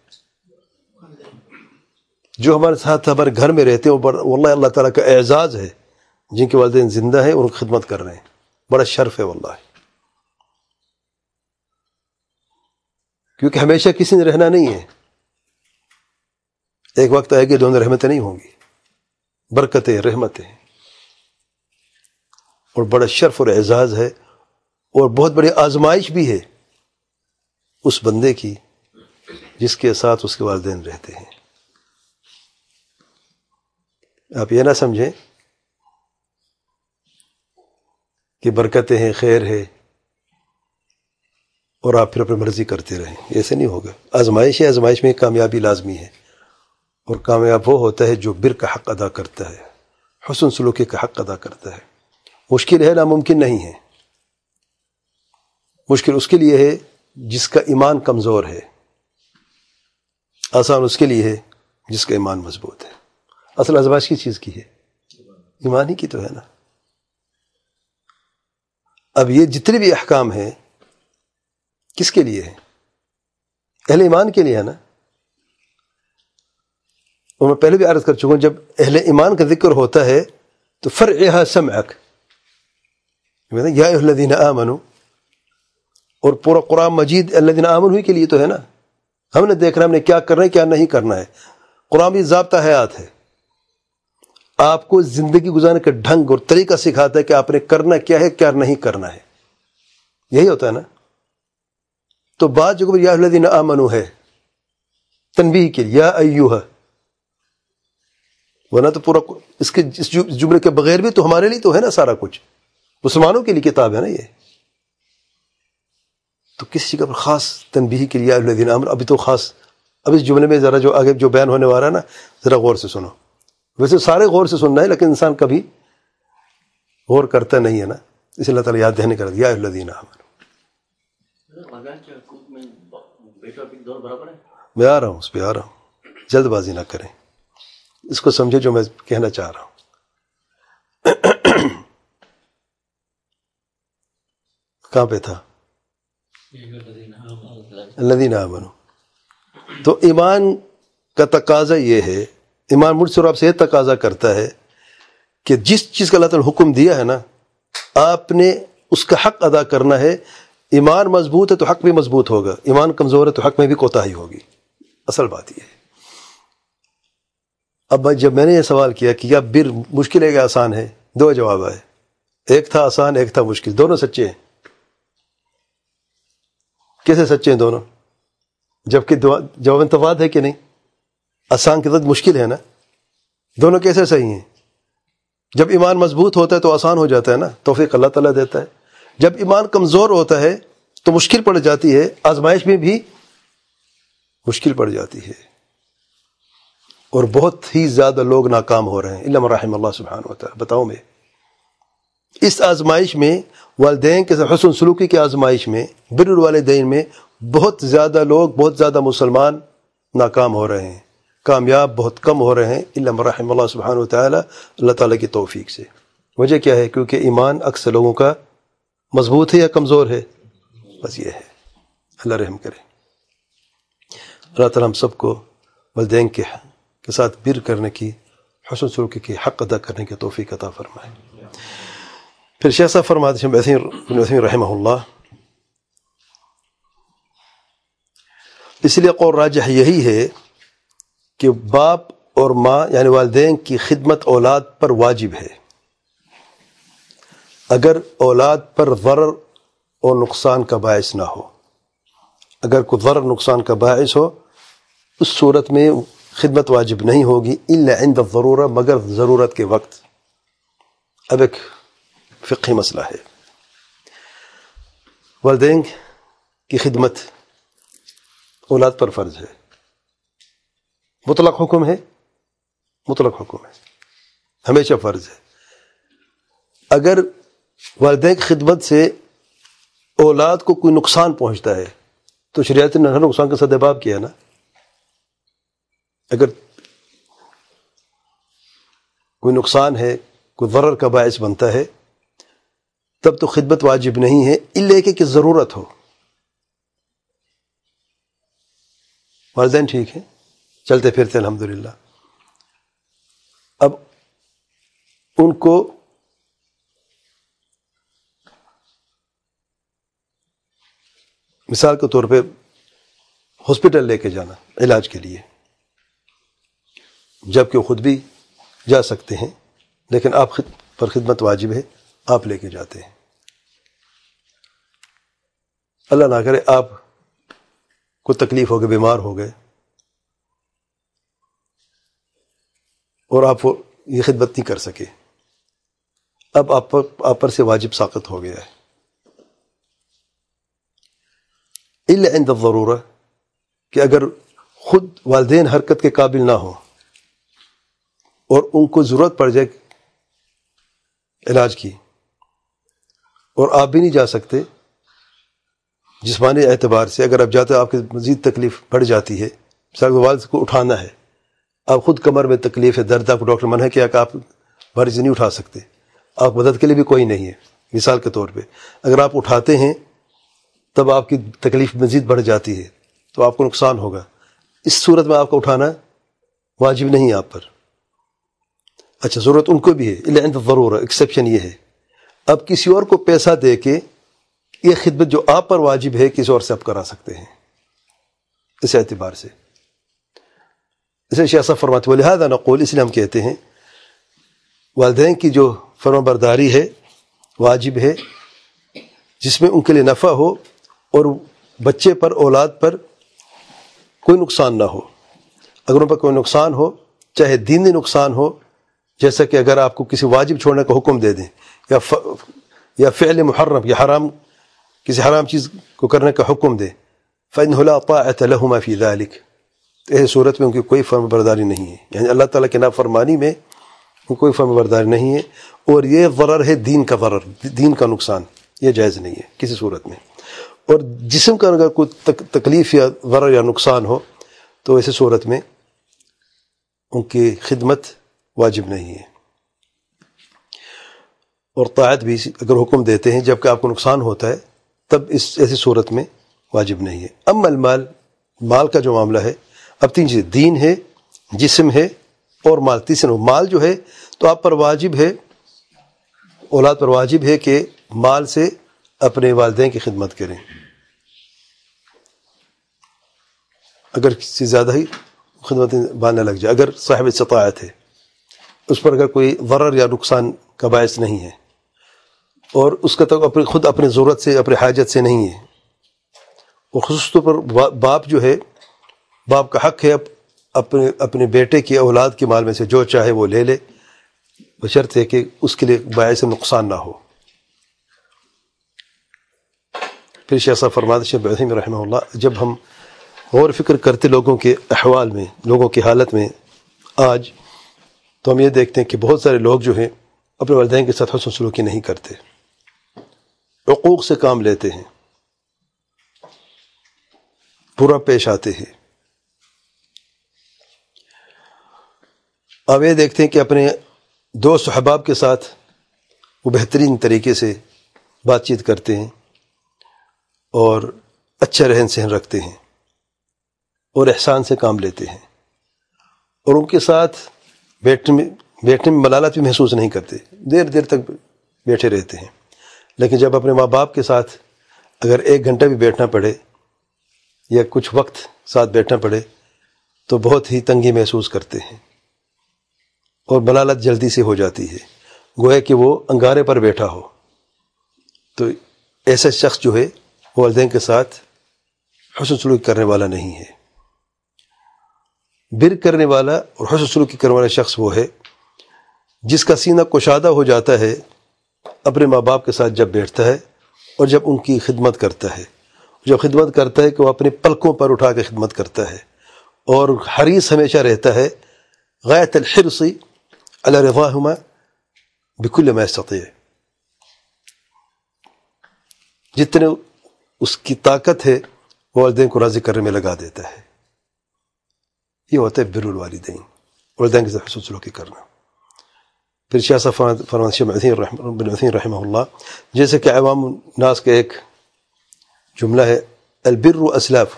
جو ہمارے ساتھ ہمارے گھر میں رہتے ہیں، واللہ اللہ تعالیٰ کا اعزاز ہے جن کے والدین زندہ ہیں اور ان کی خدمت کر رہے ہیں، بڑا شرف ہے واللہ، کیونکہ ہمیشہ کسی نے رہنا نہیں ہے، ایک وقت آئے گا دونوں رحمتیں نہیں ہوں گی، برکتیں رحمتیں، اور بڑا شرف اور اعزاز ہے اور بہت بڑی آزمائش بھی ہے اس بندے کی جس کے ساتھ اس کے والدین رہتے ہیں۔ آپ یہ نہ سمجھیں کہ برکتیں ہیں، خیر ہے اور آپ پھر اپنی مرضی کرتے رہیں، ایسے نہیں ہوگا۔ آزمائش ہے، آزمائش میں کامیابی لازمی ہے، اور کامیاب وہ ہوتا ہے جو بر کا حق ادا کرتا ہے، حسن سلوکی کا حق ادا کرتا ہے۔ مشکل ہے، ناممکن نہیں ہے، مشکل اس کے لیے ہے جس کا ایمان کمزور ہے، آسان اس کے لیے ہے جس کا ایمان مضبوط ہے۔ اصل آزمائش کی چیز کی ہے؟ ایمان ہی کی تو ہے نا۔ اب یہ جتنے بھی احکام ہیں کس کے لیے ہے؟ اہل ایمان کے لیے ہے نا۔ اور میں پہلے بھی عرض کر چکا ہوں، جب اہل ایمان کا ذکر ہوتا ہے تو فرعها سمعک، یا ایھا الذین آمنوا، اور پورا قرآن مجید الذین آمنوا ہی کے لیے تو ہے نا۔ ہم نے دیکھنا ہم نے کیا کرنا ہے کیا نہیں کرنا ہے۔ قرآن بھی ضابطہ حیات ہے، آپ کو زندگی گزارنے کا ڈھنگ اور طریقہ سکھاتا ہے کہ آپ نے کرنا کیا ہے کیا نہیں کرنا ہے، یہی ہوتا ہے نا۔ تو بات جو یا الذین آمنوا ہے تنبیہ کے لیے، یا ایھا، ورنہ تو پورا اس کے اس جملے کے بغیر بھی تو ہمارے لیے تو ہے نا سارا کچھ، مسلمانوں کے لیے کتاب ہے نا یہ۔ تو کسی کا خاص تنبیہ کے لیے یا الذین آمنوا، ابھی تو خاص اب اس جملے میں ذرا جو آگے جو بیان ہونے والا ہے نا ذرا غور سے سنو۔ ویسے سارے غور سے سننا ہے لیکن انسان کبھی غور کرتا نہیں ہے نا، اس لیے اللہ تعالیٰ یاد دہنے کر دیا یا الذین آمنوا۔ میں آ رہا ہوں اس پہ آ رہا ہوں، جلد بازی نہ کریں، اس کو سمجھے جو میں کہنا چاہ رہا ہوں۔ کہاں پہ تھا؟ الذین آمنوا۔ تو ایمان کا تقاضا یہ ہے، ایمان مجھ سے اور آپ سے یہ تقاضا کرتا ہے کہ جس چیز کا اللہ تعالیٰ نے حکم دیا ہے نا آپ نے اس کا حق ادا کرنا ہے۔ ایمان مضبوط ہے تو حق بھی مضبوط ہوگا، ایمان کمزور ہے تو حق میں بھی کوتاہی ہوگی، اصل بات یہ ہے۔ اب جب میں نے یہ سوال کیا کہ یا بر مشکل ہے کہ آسان ہے، دو جواب آئے، ایک تھا آسان ایک تھا مشکل، دونوں سچے ہیں۔ کیسے سچے ہیں دونوں؟ جبکہ جواب تضاد ہے کہ نہیں، آسان کے ساتھ مشکل ہے نا، دونوں کیسے صحیح ہیں؟ جب ایمان مضبوط ہوتا ہے تو آسان ہو جاتا ہے نا، توفیق اللہ تعالیٰ دیتا ہے۔ جب ایمان کمزور ہوتا ہے تو مشکل پڑ جاتی ہے، آزمائش میں بھی مشکل پڑ جاتی ہے، اور بہت ہی زیادہ لوگ ناکام ہو رہے ہیں الا من رحم اللہ سبحانہ و تعالیٰ۔ بتاؤ میں اس آزمائش میں والدین کے ساتھ حسن سلوکی کی آزمائش میں، بر الوالدین میں بہت زیادہ لوگ، بہت زیادہ مسلمان ناکام ہو رہے ہیں، کامیاب بہت کم ہو رہے ہیں الا من رحم اللہ سبحانہ و تعالیٰ، اللہ تعالیٰ کی توفیق سے۔ وجہ کیا ہے؟ کیونکہ ایمان اکثر لوگوں کا مضبوط ہے یا کمزور ہے، بس یہ ہے۔ اللہ رحم کرے، اللہ تعالیٰ ہم سب کو والدین کے کے ساتھ بر کرنے کی، حسن سلوکی کی حق ادا کرنے کی توفیق عطا فرمائے۔ پھر شیخ صاحب فرماتے ہیں ابن عثیمین رحمہ اللہ، اس لیے قول راجح یہی ہے کہ باپ اور ماں یعنی والدین کی خدمت اولاد پر واجب ہے، اگر اولاد پر ضرر اور نقصان کا باعث نہ ہو۔ اگر کوئی ضرر نقصان کا باعث ہو اس صورت میں خدمت واجب نہیں ہوگی الا عند الضرورہ، مگر ضرورت کے وقت۔ اب ایک فقہی مسئلہ ہے، والدین کی خدمت اولاد پر فرض ہے، مطلق حکم ہے، مطلق حکم ہے، ہمیشہ فرض ہے۔ اگر والدین کی خدمت سے اولاد کو کوئی نقصان پہنچتا ہے تو شریعت نے ہر نقصان کا سدباب کیا نا۔ اگر کوئی نقصان ہے، کوئی ضرر کا باعث بنتا ہے، تب تو خدمت واجب نہیں ہے الا کہ ضرورت ہو۔ والدین ٹھیک ہیں، چلتے پھرتے الحمدللہ، اب ان کو مثال کے طور پہ ہاسپٹل لے کے جانا علاج کے لیے، جبکہ وہ خود بھی جا سکتے ہیں، لیکن آپ پر خدمت واجب ہے، آپ لے کے جاتے ہیں۔ اللہ نہ کرے آپ کو تکلیف ہو گئے، بیمار ہو گئے، اور آپ یہ خدمت نہیں کر سکے، اب آپ پر آپ پر سے واجب ساقط ہو گیا ہے۔ الا عند الضرورہ، کہ اگر خود والدین حرکت کے قابل نہ ہوں اور ان کو ضرورت پڑ جائے علاج کی اور آپ بھی نہیں جا سکتے جسمانی اعتبار سے، اگر آپ جاتے آپ کی مزید تکلیف بڑھ جاتی ہے، مثال والد کو اٹھانا ہے، آپ خود کمر میں تکلیف ہے، درد، آپ کو ڈاکٹر منع کیا کہ آپ بھاری سے نہیں اٹھا سکتے، آپ مدد کے لیے بھی کوئی نہیں ہے، مثال کے طور پہ اگر آپ اٹھاتے ہیں تب آپ کی تکلیف مزید بڑھ جاتی ہے تو آپ کو نقصان ہوگا، اس صورت میں آپ کو اٹھانا واجب نہیں ہے آپ پر۔ اچھا، ضرورت ان کو بھی ہے، الا عند الضرورہ، ایکسیپشن یہ ہے۔ اب کسی اور کو پیسہ دے کے یہ خدمت جو آپ پر واجب ہے کسی اور سے آپ کرا سکتے ہیں، اس اعتبار سے۔ اسے شیخ صاحب فرماتے ہیں لہذا نقول، اس لیے ہم کہتے ہیں والدین کی جو فرما برداری ہے واجب ہے، جس میں ان کے لیے نفع ہو اور بچے پر، اولاد پر کوئی نقصان نہ ہو۔ اگر ان پر کوئی نقصان ہو، چاہے دینی نقصان ہو، جیسا کہ اگر آپ کو کسی واجب چھوڑنے کا حکم دے دیں، یا ف... یا فعل محرم، یا حرام، کسی حرام چیز کو کرنے کا حکم دے، فإنه لا طاعة لهما في ذلك، تو اس صورت میں ان کی کوئی فرما برداری نہیں ہے، یعنی اللہ تعالیٰ کے نافرمانی میں ان کوئی فرما برداری نہیں ہے، اور یہ ضرر ہے دین کا، ضرر دین کا نقصان، یہ جائز نہیں ہے کسی صورت میں۔ اور جسم کا اگر کوئی تک تکلیف یا ضرر یا نقصان ہو تو ایسی صورت میں ان کی خدمت واجب نہیں ہے۔ اور طاعت بھی اگر حکم دیتے ہیں جبکہ آپ کو نقصان ہوتا ہے تب اس ایسی صورت میں واجب نہیں ہے۔ اما المال، مال کا جو معاملہ ہے، اب تین چیزیں، دین ہے، جسم ہے اور مال، تیسرا مال جو ہے تو آپ پر واجب ہے، اولاد پر واجب ہے کہ مال سے اپنے والدین کی خدمت کریں، اگر کسی زیادہ ہی خدمت باندھنے لگ جائے، اگر صاحب استطاعت ہے، اس پر اگر کوئی ضرر یا نقصان کا باعث نہیں ہے اور اس کا تو اپنے خود اپنی ضرورت سے، اپنے حاجت سے نہیں ہے، اور خصوص طور پر باپ جو ہے، باپ کا حق ہے اپنے اپنے بیٹے کی، اولاد کے مال میں سے جو چاہے وہ لے لے، بشرط ہے کہ اس کے لیے باعث نقصان نہ ہو۔ پھر شیخ صاحب فرماتے ہیں، شیخ عثیمین رحمہ اللہ، جب ہم غور فکر کرتے لوگوں کے احوال میں، لوگوں کی حالت میں آج، تو ہم یہ دیکھتے ہیں کہ بہت سارے لوگ جو ہیں اپنے والدین کے ساتھ حسن سلوکی نہیں کرتے، عقوق سے کام لیتے ہیں، برا پیش آتے ہیں۔ آپ یہ دیکھتے ہیں کہ اپنے دوست و احباب کے ساتھ وہ بہترین طریقے سے بات چیت کرتے ہیں اور اچھا رہن سہن رکھتے ہیں اور احسان سے کام لیتے ہیں، اور ان کے ساتھ بیٹھنے میں بیٹھنے میں ملالت بھی محسوس نہیں کرتے، دیر دیر تک بیٹھے رہتے ہیں۔ لیکن جب اپنے ماں باپ کے ساتھ اگر ایک گھنٹہ بھی بیٹھنا پڑے یا کچھ وقت ساتھ بیٹھنا پڑے تو بہت ہی تنگی محسوس کرتے ہیں اور ملالت جلدی سے ہو جاتی ہے، گویا کہ وہ انگارے پر بیٹھا ہو۔ تو ایسا شخص جو ہے والدین کے ساتھ حسن سلوک کرنے والا نہیں ہے. بر کرنے والا اور حسن سلوکی کرنے والا شخص وہ ہے جس کا سینہ کشادہ ہو جاتا ہے اپنے ماں باپ کے ساتھ جب بیٹھتا ہے اور جب ان کی خدمت کرتا ہے. جب خدمت کرتا ہے کہ وہ اپنے پلکوں پر اٹھا کے خدمت کرتا ہے اور حریص ہمیشہ رہتا ہے غایت الحرص علی رضاہما بکل ما یستطیع، جتنے اس کی طاقت ہے والدین کو راضی کرنے میں لگا دیتا ہے. یہ ہوتا ہے بر الوالدین، والدین کے ساتھ حسن سلوکی کرنا. پھر شاہ صاحب فرماتے شیخ بن عثیمین رحمہ اللہ، جیسے کہ عوام الناس کا ایک جملہ ہے البر اسلاف،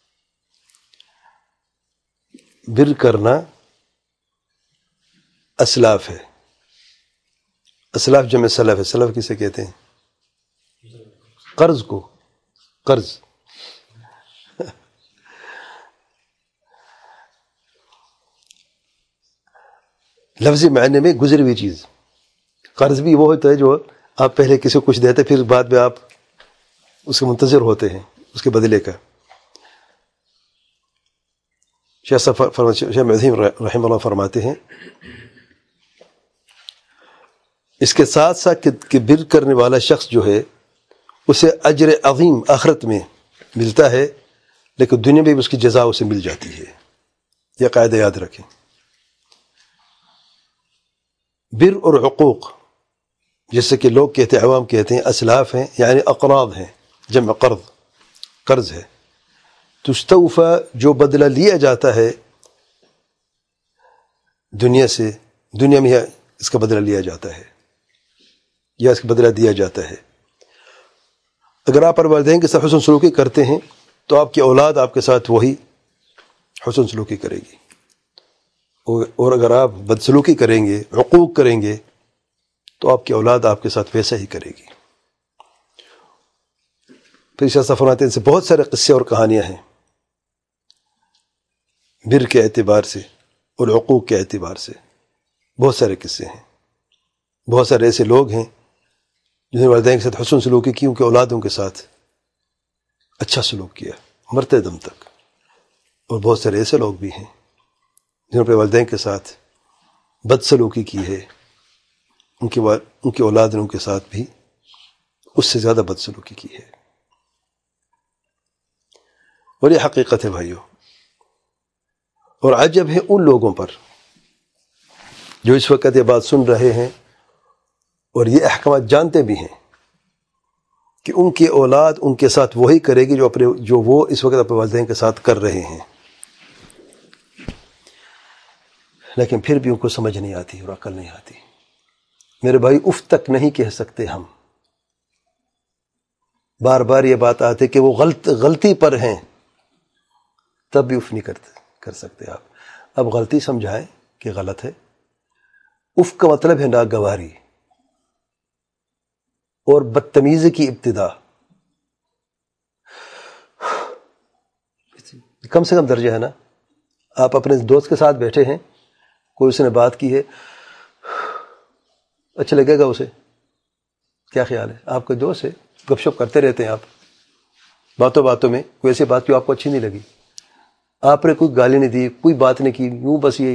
بر کرنا اسلاف ہے. اسلاف جمع سلف ہے. سلف کسے کہتے ہیں؟ قرض کو. قرض لفظی معنی میں گزری ہوئی چیز. قرض بھی وہ ہوتا ہے جو آپ پہلے کسی کو کچھ دیتے پھر بعد میں آپ اس کے منتظر ہوتے ہیں اس کے بدلے کا. شیخ صاحب شیخ عظیم رحمہ اللہ فرماتے ہیں اس کے ساتھ ساتھ کہ بر کرنے والا شخص جو ہے اسے اجر عظیم آخرت میں ملتا ہے، لیکن دنیا میں بھی اس کی جزا اسے مل جاتی ہے. یہ قاعدہ یاد رکھیں. بر اور عقوق جیسے کہ لوگ کہتے ہیں، عوام کہتے ہیں اسلاف ہیں، یعنی اقراض ہیں، جمع قرض، قرض ہے. تستوفا جو بدلہ لیا جاتا ہے دنیا سے، دنیا میں اس کا بدلہ لیا جاتا ہے یا اس کا بدلہ دیا جاتا ہے. اگر آپ والدین کے ساتھ حسن سلوکی کرتے ہیں تو آپ کی اولاد آپ کے ساتھ وہی حسن سلوکی کرے گی، اور اگر آپ بدسلوکی کریں گے، عقوق کریں گے، تو آپ کی اولاد آپ کے ساتھ ویسا ہی کرے گی. پھر شاہ صاحب فرماتے ہیں ان سے بہت سارے قصے اور کہانیاں ہیں بر کے اعتبار سے اور عقوق کے اعتبار سے. بہت سارے قصے ہیں. بہت سارے ایسے لوگ ہیں جنہوں نے والدین کے ساتھ حسن سلوکی کی، ان کے اولادوں کے ساتھ اچھا سلوک کیا مرتے دم تک. اور بہت سارے ایسے لوگ بھی ہیں جنہوں نے والدین کے ساتھ بد سلوکی کی ہے، ان کی ان کی اولاد نے ان کے ساتھ بھی اس سے زیادہ بد سلوکی کی ہے. اور یہ حقیقت ہے بھائیو. اور عجب ہے ان لوگوں پر جو اس وقت یہ بات سن رہے ہیں اور یہ احکامات جانتے بھی ہیں کہ ان کی اولاد ان کے ساتھ وہی کرے گی جو اپنے جو وہ اس وقت اپنے والدین کے ساتھ کر رہے ہیں، لیکن پھر بھی ان کو سمجھ نہیں آتی اور عقل نہیں آتی. میرے بھائی اف تک نہیں کہہ سکتے ہم. بار بار یہ بات آتی کہ وہ غلط غلطی پر ہیں، تب بھی اف نہیں کرتے کر سکتے آپ. اب غلطی سمجھائیں کہ غلط ہے. اف کا مطلب ہے ناگواری اور بدتمیزی کی ابتدا. کم سے کم درجہ ہے نا. آپ اپنے دوست کے ساتھ بیٹھے ہیں، کوئی اس نے بات کی ہے، اچھا لگے گا اسے؟ کیا خیال ہے؟ آپ کے دوست ہے، گپ شپ کرتے رہتے ہیں آپ، باتوں باتوں میں کوئی ایسی بات جو آپ کو اچھی نہیں لگی، آپ نے کوئی گالی نہیں دی، کوئی بات نہیں کی، یوں بس یہ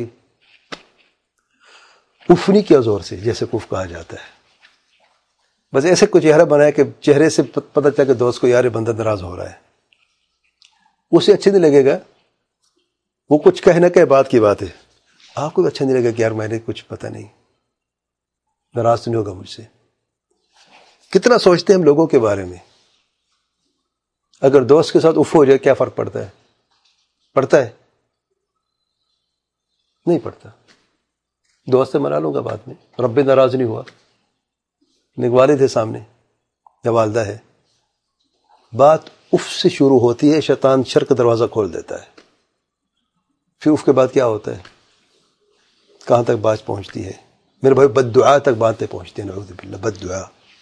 کفنی کیا زور سے، جیسے کف کہا جاتا ہے، بس ایسے کوئی چہرہ بنایا کہ چہرے سے پتہ چلا کہ دوست کو یار بندہ ناراض ہو رہا ہے. اسے اچھا نہیں لگے گا، وہ کچھ کہہ نہ کہہ بات کی بات ہے، آپ کو اچھا نہیں لگے کہ یار میں نے کچھ پتہ نہیں، ناراض تو نہیں ہوگا مجھ سے. کتنا سوچتے ہیں ہم لوگوں کے بارے میں. اگر دوست کے ساتھ اف ہو جائے کیا فرق پڑتا ہے؟ پڑتا ہے؟ نہیں پڑتا. دوست سے منا لوں گا بعد میں، رب ناراض نہیں ہوا، ایک والد ہے سامنے یا والدہ ہے، بات اف سے شروع ہوتی ہے، شیطان شر کا دروازہ کھول دیتا ہے. پھر اف کے بعد کیا ہوتا ہے؟ کہاں تک بات پہنچتی ہے میرے بھائی؟ بد دعا تک باتیں پہنچتی ہیں، نعوذ باللہ، بد دعا.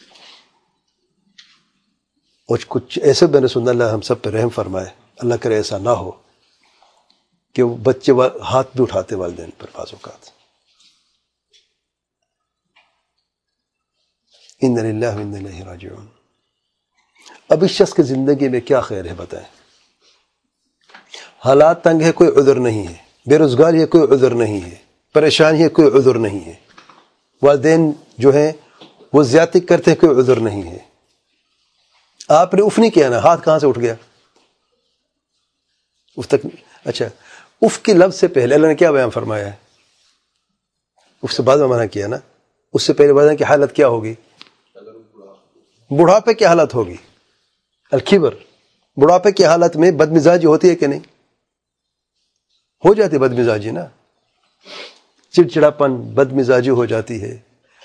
اور کچھ ایسے میں نے سنا، اللہ ہم سب پہ رحم فرمائے، اللہ کرے ایسا نہ ہو کہ وہ بچے ہاتھ بھی اٹھاتے والدین پر بعض اوقات. ان للہ و انا الیہ راجعون. اب اس شخص کی زندگی میں کیا خیر ہے بتائیں؟ حالات تنگ ہے کوئی عذر نہیں ہے، بے روزگاری ہے کوئی عذر نہیں ہے، پریشانی ہے کوئی عذر نہیں ہے، والدین جو ہیں وہ زیادتی کرتے ہیں کوئی عذر نہیں ہے. آپ نے اف نہیں کیا نا، ہاتھ کہاں سے اٹھ گیا؟ اف تک. اچھا، اف کے لفظ سے پہلے اللہ نے کیا بیان فرمایا ہے؟ اف سے بعد میں منع کیا نا، اس سے پہلے بیان کی حالت کیا ہوگی؟ بڑھاپے کی حالت ہوگی. الکبر، بڑھاپے کی حالت میں بدمزاجی ہوتی ہے کہ نہیں؟ ہو جاتی بدمزاجی نا، چڑچڑاپن، بدمزاجی ہو جاتی ہے.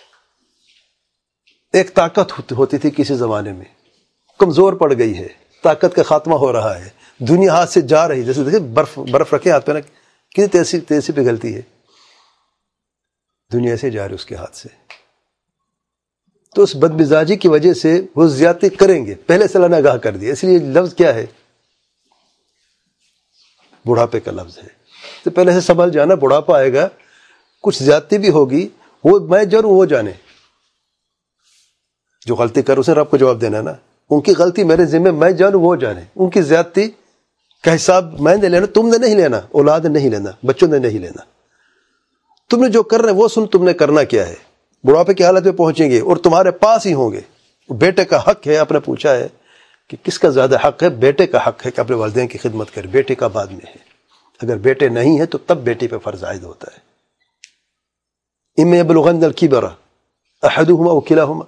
ایک طاقت ہوتی تھی کسی زمانے میں، کمزور پڑ گئی ہے، طاقت کا خاتمہ ہو رہا ہے، دنیا ہاتھ سے جا رہی ہے. جیسے دیکھیں برف برف رکھے ہاتھ پہ نا، کتنی تیزی تیزی پگھلتی ہے، دنیا سے جا رہی اس کے ہاتھ سے. تو اس بدمزاجی کی وجہ سے وہ زیادتی کریں گے، پہلے سے اللہ نے آگاہ کر دیا. اس لیے لفظ کیا ہے؟ بڑھاپے کا لفظ ہے. تو پہلے سے سنبھل جانا، بڑھاپا آئے گا، کچھ زیادتی بھی ہوگی، وہ میں جانوں وہ جانے. جو غلطی کر اسے رب کو جواب دینا نا، ان کی غلطی میرے ذمہ، میں جانوں وہ جانے. ان کی زیادتی کا حساب میں نے لینا، تم نے نہیں لینا، اولاد نے نہیں لینا، بچوں نے نہیں لینا. تم نے جو کر رہے وہ سن، تم نے کرنا کیا ہے. بڑھاپے کی حالت میں پہنچیں گے اور تمہارے پاس ہی ہوں گے. بیٹے کا حق ہے، آپ نے پوچھا ہے کہ کس کا زیادہ حق ہے؟ بیٹے کا حق ہے کہ اپنے والدین کی خدمت کرے. بیٹے کا بعد میں ہے. اگر بیٹے نہیں ہیں تو تب بیٹی پہ فرض عائد ہوتا ہے. اما یبلغن الکبر احدهما او کلاهما،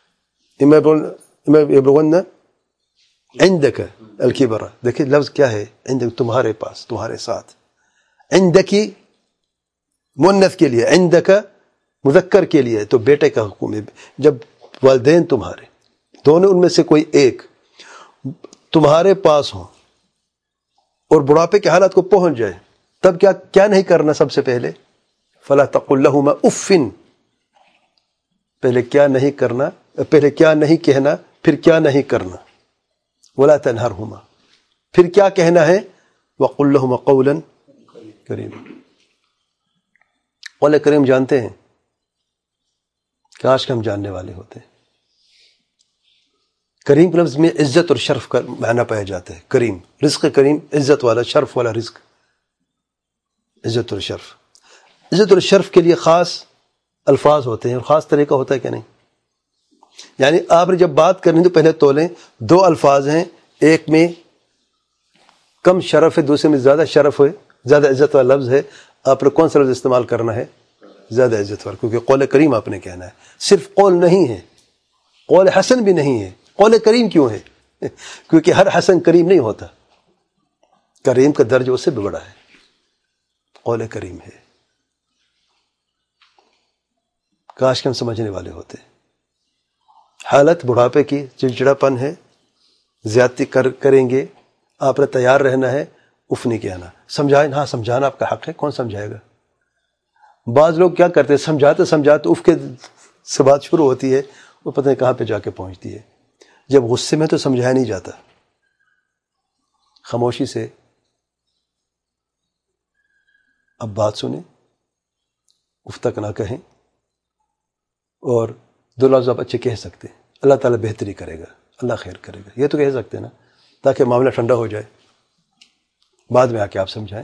اما یبلغن عندك الکبر. دیکھیں لفظ کیا ہے؟ عندك، تمہارے پاس، تمہارے ساتھ. عندکی مؤنث کے لیے، عندك مذکر کے لیے. تو بیٹے کا حکم ہے جب والدین تمہارے دونوں ان میں سے کوئی ایک تمہارے پاس ہوں اور بڑھاپے کی حالت کو پہنچ جائے، تب کیا کیا نہیں کرنا؟ سب سے پہلے فلا تقل لهما اف. پہلے کیا نہیں کرنا، پہلے کیا نہیں کہنا، پھر کیا نہیں کرنا. ولا تنهرهما، پھر کیا کہنا ہے؟ وقل لهما قولا کریما. قول کریم جانتے ہیں؟ کاش کہ ہم جاننے والے ہوتے. کریم کے لفظ میں عزت اور شرف کا معنی پایا جاتا ہے. کریم، رزق کریم، عزت والا، شرف والا رزق. عزت اور شرف، عزت اور شرف کے لیے خاص الفاظ ہوتے ہیں اور خاص طریقہ ہوتا ہے کہ نہیں؟ یعنی آپ نے جب بات کرنی تو پہلے تولیں. دو الفاظ ہیں، ایک میں کم شرف ہے، دوسرے میں زیادہ شرف ہے، زیادہ عزت والا لفظ ہے. آپ نے کون سا لفظ استعمال کرنا ہے؟ زیادہ عزت والا، کیونکہ قول کریم آپ نے کہنا ہے. صرف قول نہیں ہے، قول حسن بھی نہیں ہے. قول کریم کیوں ہے؟ کیونکہ ہر حسن کریم نہیں ہوتا. کریم کا درجہ اس سے بھی بڑا ہے. قول کریم ہے. کاش کہ ہم سمجھنے والے ہوتے. حالت بڑھاپے کی چڑچڑاپن ہے، زیادتی کر کریں گے، آپ نے تیار رہنا ہے. اف نہیں کہنا. سمجھائیں، ہاں سمجھانا آپ کا حق ہے، کون سمجھائے گا؟ بعض لوگ کیا کرتے ہیں، سمجھاتے سمجھاتے اف کے سے بات شروع ہوتی ہے، وہ پتہ نہیں کہاں پہ جا کے پہنچتی ہے. جب غصے میں تو سمجھایا نہیں جاتا. خاموشی سے اب بات سنیں، اف تک نہ کہیں، اور دو لفظ آپ اچھے کہہ سکتے ہیں. اللہ تعالیٰ بہتری کرے گا، اللہ خیر کرے گا، یہ تو کہہ سکتے ہیں نا، تاکہ معاملہ ٹھنڈا ہو جائے. بعد میں آ کے آپ سمجھائیں.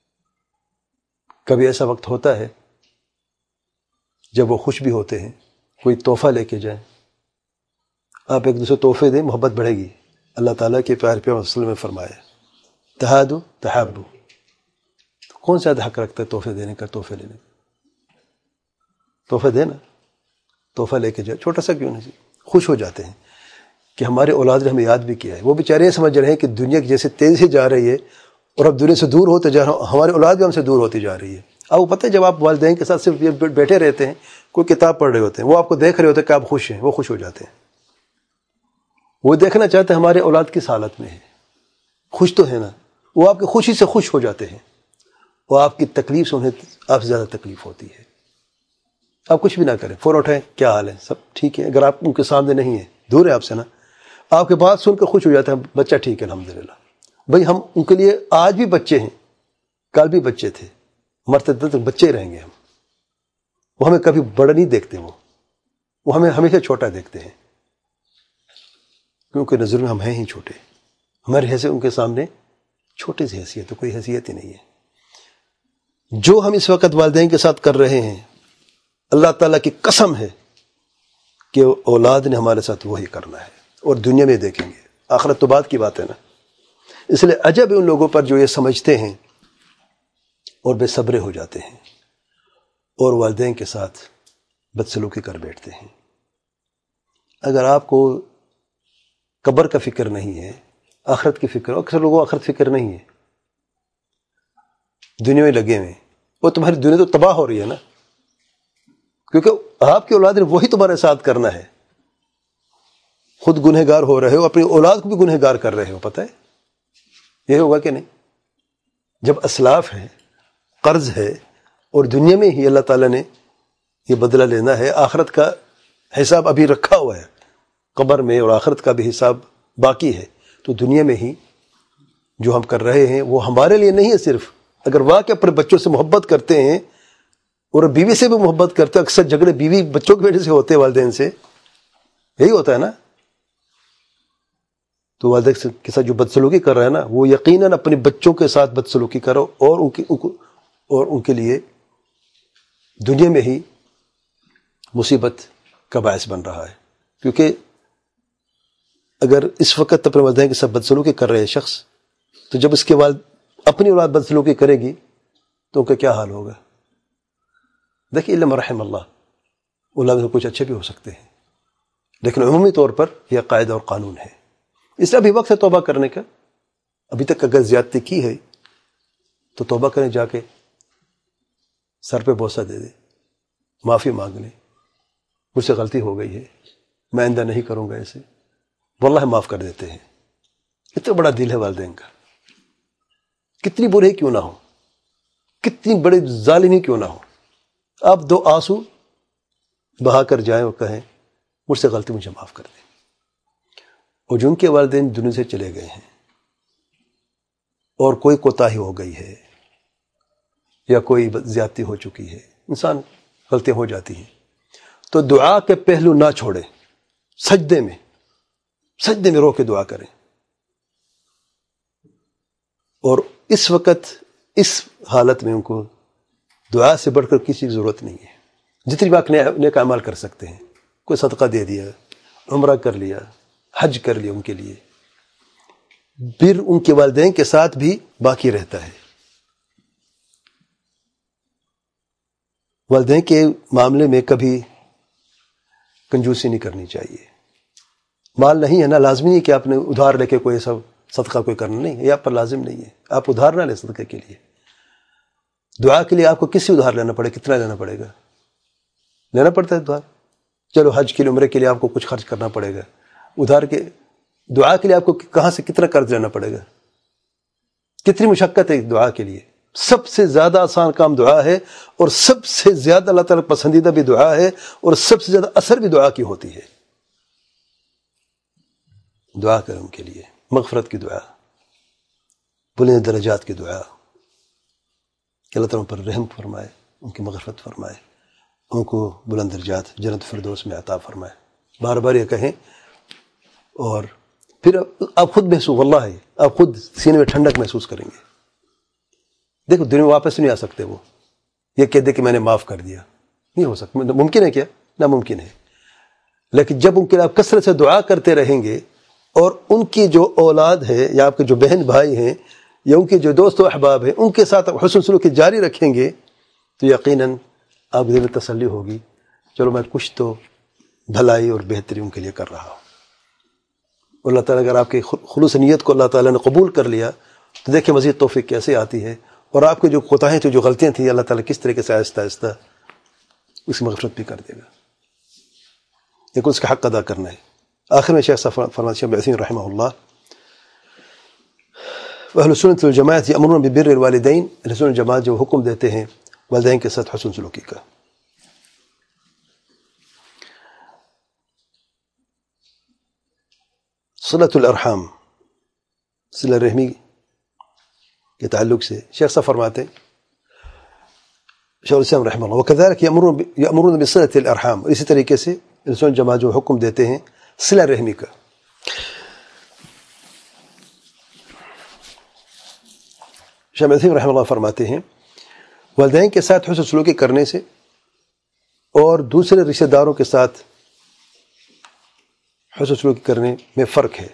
کبھی ایسا وقت ہوتا ہے جب وہ خوش بھی ہوتے ہیں، کوئی تحفہ لے کے جائیں، آپ ایک دوسرے تحفے دیں، محبت بڑھے گی. اللہ تعالیٰ کے پیارے پیغمبر صلی اللہ علیہ وسلم نے فرمایا تہادو تحابو. کون سا حق رکھتا ہے تحفے دینے کا، تحفے لینے کا؟ تحفہ دینا، تحفہ لے کے جائے، چھوٹا سا کیوں نہیں، خوش ہو جاتے ہیں کہ ہمارے اولاد نے ہمیں یاد بھی کیا ہے. وہ بیچارے یہ سمجھ رہے ہیں کہ دنیا کی جیسے تیزی سے جا رہی ہے اور اب دنیا سے دور ہوتے جا رہا ہوں، ہماری اولاد بھی ہم سے دور ہوتی جا رہی ہے. اب وہ پتہ ہے جب آپ والدین کے ساتھ صرف بیٹھے رہتے ہیں، کوئی کتاب پڑھ رہے ہوتے ہیں، وہ آپ کو دیکھ رہے ہوتے ہیں کہ آپ خوش ہیں، وہ خوش ہو جاتے ہیں. وہ دیکھنا چاہتے ہیں ہمارے اولاد کس حالت میں ہے، خوش تو ہے نا. وہ آپ کی خوشی سے خوش ہو جاتے ہیں، اور آپ کی تکلیف سے انہیں آپ سے زیادہ تکلیف ہوتی ہے. آپ کچھ بھی نہ کریں، فون اٹھائیں، کیا حال ہے، سب ٹھیک ہے. اگر آپ ان کے سامنے نہیں ہیں، دور ہے آپ سے نا، آپ کے بات سن کر خوش ہو جاتے ہیں، بچہ ٹھیک ہے الحمدللہ. بھائی ہم ان کے لیے آج بھی بچے ہیں، کل بھی بچے تھے، مرتے دن تک بچے رہیں گے. ہم وہ ہمیں کبھی بڑا نہیں دیکھتے، وہ وہ ہمیں ہمیشہ چھوٹا دیکھتے ہیں، کیونکہ نظر میں ہم ہیں ہی چھوٹے. ہمارے حیثیت ان کے سامنے چھوٹی سی حیثیت ہے، کوئی حیثیت ہی نہیں ہے۔ جو ہم اس وقت والدین کے ساتھ کر رہے ہیں، اللہ تعالیٰ کی قسم ہے کہ اولاد نے ہمارے ساتھ وہی کرنا ہے، اور دنیا میں دیکھیں گے، آخرت تو بعد کی بات ہے نا۔ اس لیے عجب ہے ان لوگوں پر جو یہ سمجھتے ہیں اور بے صبرے ہو جاتے ہیں اور والدین کے ساتھ بدسلوکی کر بیٹھتے ہیں۔ اگر آپ کو قبر کا فکر نہیں ہے، آخرت کی فکر، اکثر لوگوں کو آخرت فکر نہیں ہے، دنیا میں لگے ہوئے، وہ تمہاری دنیا تو تباہ ہو رہی ہے نا، کیونکہ آپ کی اولاد نے وہی تمہارے ساتھ کرنا ہے۔ خود گنہگار ہو رہے ہو، اپنی اولاد کو بھی گنہگار کر رہے ہو، پتہ ہے یہ ہوگا کہ نہیں؟ جب اسلاف ہے، قرض ہے، اور دنیا میں ہی اللہ تعالیٰ نے یہ بدلہ لینا ہے، آخرت کا حساب ابھی رکھا ہوا ہے، قبر میں اور آخرت کا بھی حساب باقی ہے، تو دنیا میں ہی جو ہم کر رہے ہیں وہ ہمارے لیے نہیں ہے صرف۔ اگر واقعہ اپنے بچوں سے محبت کرتے ہیں اور بیوی سے بھی محبت کرتے ہیں، اکثر جھگڑے بیوی بچوں کی وجہ سے ہوتے ہیں، والدین سے یہی ہوتا ہے نا، تو والدین کے ساتھ جو بدسلوکی کر رہا ہے نا، وہ یقیناً اپنے بچوں کے ساتھ بدسلوکی کرو، اور ان کی اور ان کے لیے دنیا میں ہی مصیبت کا باعث بن رہا ہے۔ کیونکہ اگر اس وقت اپنے والدین کے ساتھ بدسلوکی کر رہے شخص، تو جب اس کے والد اپنی اولاد بدسلوکی کرے گی تو ان کا کیا حال ہوگا؟ دیکھیے علم رحم اللہ، اولاد میں کچھ اچھے بھی ہو سکتے ہیں، لیکن عمومی طور پر یہ قاعدہ اور قانون ہے۔ اس لیے ابھی وقت ہے توبہ کرنے کا۔ ابھی تک اگر زیادتی کی ہے تو توبہ کریں، جا کے سر پہ بوسہ دے دیں، معافی مانگ لیں، مجھ سے غلطی ہو گئی ہے، میں آئندہ نہیں کروں گا ایسے، واللہ معاف کر دیتے ہیں۔ اتنا بڑا دل ہے والدین کا، کتنی برے کیوں نہ ہو، کتنی بڑے ظالم ہی کیوں نہ ہو، آپ دو آنسو بہا کر جائیں اور کہیں مجھ سے غلطی، مجھے معاف کر دیں۔ اور جن کے والدین دنیا سے چلے گئے ہیں اور کوئی کوتاہی ہو گئی ہے یا کوئی زیادتی ہو چکی ہے، انسان غلطیاں ہو جاتی ہیں، تو دعا کے پہلو نہ چھوڑیں، سجدے میں سجدے میں رو کے دعا کریں۔ اور اس وقت اس حالت میں ان کو دعا سے بڑھ کر کسی کی ضرورت نہیں ہے۔ جتنی بات نیک اعمال کر سکتے ہیں، کوئی صدقہ دے دیا، عمرہ کر لیا، حج کر لیا، ان کے لیے پھر ان کے والدین کے ساتھ بھی باقی رہتا ہے۔ والدین کے معاملے میں کبھی کنجوسی نہیں کرنی چاہیے۔ مال نہیں ہے نا، لازمی نہیں کہ آپ نے ادھار لے کے کوئی سب صدقہ کوئی کرنا نہیں ہے، یہ آپ پر لازم نہیں ہے، آپ ادھار نہ لیں صدقے کے لیے۔ دعا کے لیے آپ کو کسی ادھار لینا پڑے، کتنا لینا پڑے گا؟ لینا پڑتا ہے ادھار۔ چلو حج کے لیے، عمرے کے لیے آپ کو کچھ خرچ کرنا پڑے گا، ادھار کے دعا کے لیے آپ کو کہاں سے کتنا قرض لینا پڑے گا؟ کتنی مشقت ہے دعا کے لیے۔ سب سے زیادہ آسان کام دعا ہے، اور سب سے زیادہ اللہ تعالیٰ پسندیدہ بھی دعا ہے، اور سب سے زیادہ اثر بھی دعا کی ہوتی ہے۔ دعا کریں ان کے لیے، مغفرت کی دعا، بلند درجات کی دعا، کہ اللہ تعالیٰ پر رحم فرمائے، ان کی مغفرت فرمائے، ان کو بلند درجات جنت فردوس میں عطا فرمائے۔ بار بار یہ کہیں، اور پھر آپ خود محسوس، واللہ ہے آپ خود سینے میں ٹھنڈک محسوس کریں گے۔ دیکھو دنیا میں واپس نہیں آ سکتے، وہ یہ کہہ دے کہ میں نے معاف کر دیا، نہیں ہو سکتا۔ ممکن ہے کیا؟ ناممکن ہے۔ لیکن جب ان کے لیے آپ کثرت سے دعا کرتے رہیں گے، اور ان کی جو اولاد ہے، یا آپ کے جو بہن بھائی ہیں، یا ان کے جو دوست و احباب ہیں، ان کے ساتھ آپ حسن سلوکی جاری رکھیں گے، تو یقیناً آپ کے دل میں تسلی ہوگی، چلو میں کچھ تو بھلائی اور بہتری ان کے لیے کر رہا ہوں۔ اللہ تعالیٰ اگر آپ کی خلوص نیت کو اللہ تعالیٰ نے قبول کر لیا، تو دیکھیں مزید توفیق کیسے آتی ہے، اور آپ کی جو کوتاہیاں تھیں، جو غلطیاں تھیں، اللہ تعالیٰ کس طریقے سے آہستہ آہستہ اس مغفرت بھی کر دے گا، لیکن اس کا حق ادا کرنا ہے۔ آخر میں شیخ صاحب فرماتے ہیں، شیخ عثیمین رحمہ اللہ، اہل سنت والجماعت یأمرون ببر الوالدین، اہل سنت والجماعت جو حکم دیتے ہیں والدین کے ساتھ حسن سلوکی کا۔ صلۃ الارحام، صلہ رحمی کے تعلق سے شیخ صاحب فرماتے ہیں، شیخ الاسلام رحمہ اللہ، وکذلک یأمرون یأمرون بصلۃ الارحام، اسی طریقے سے اہل سنت والجماعت جو حکم دیتے ہیں صلہ رحمی کا۔ شیخ عثیمین رحمہ اللہ فرماتے ہیں والدین کے ساتھ حسن سلوکی کرنے سے اور دوسرے رشتہ داروں کے ساتھ حسن سلوکی کرنے میں فرق ہے.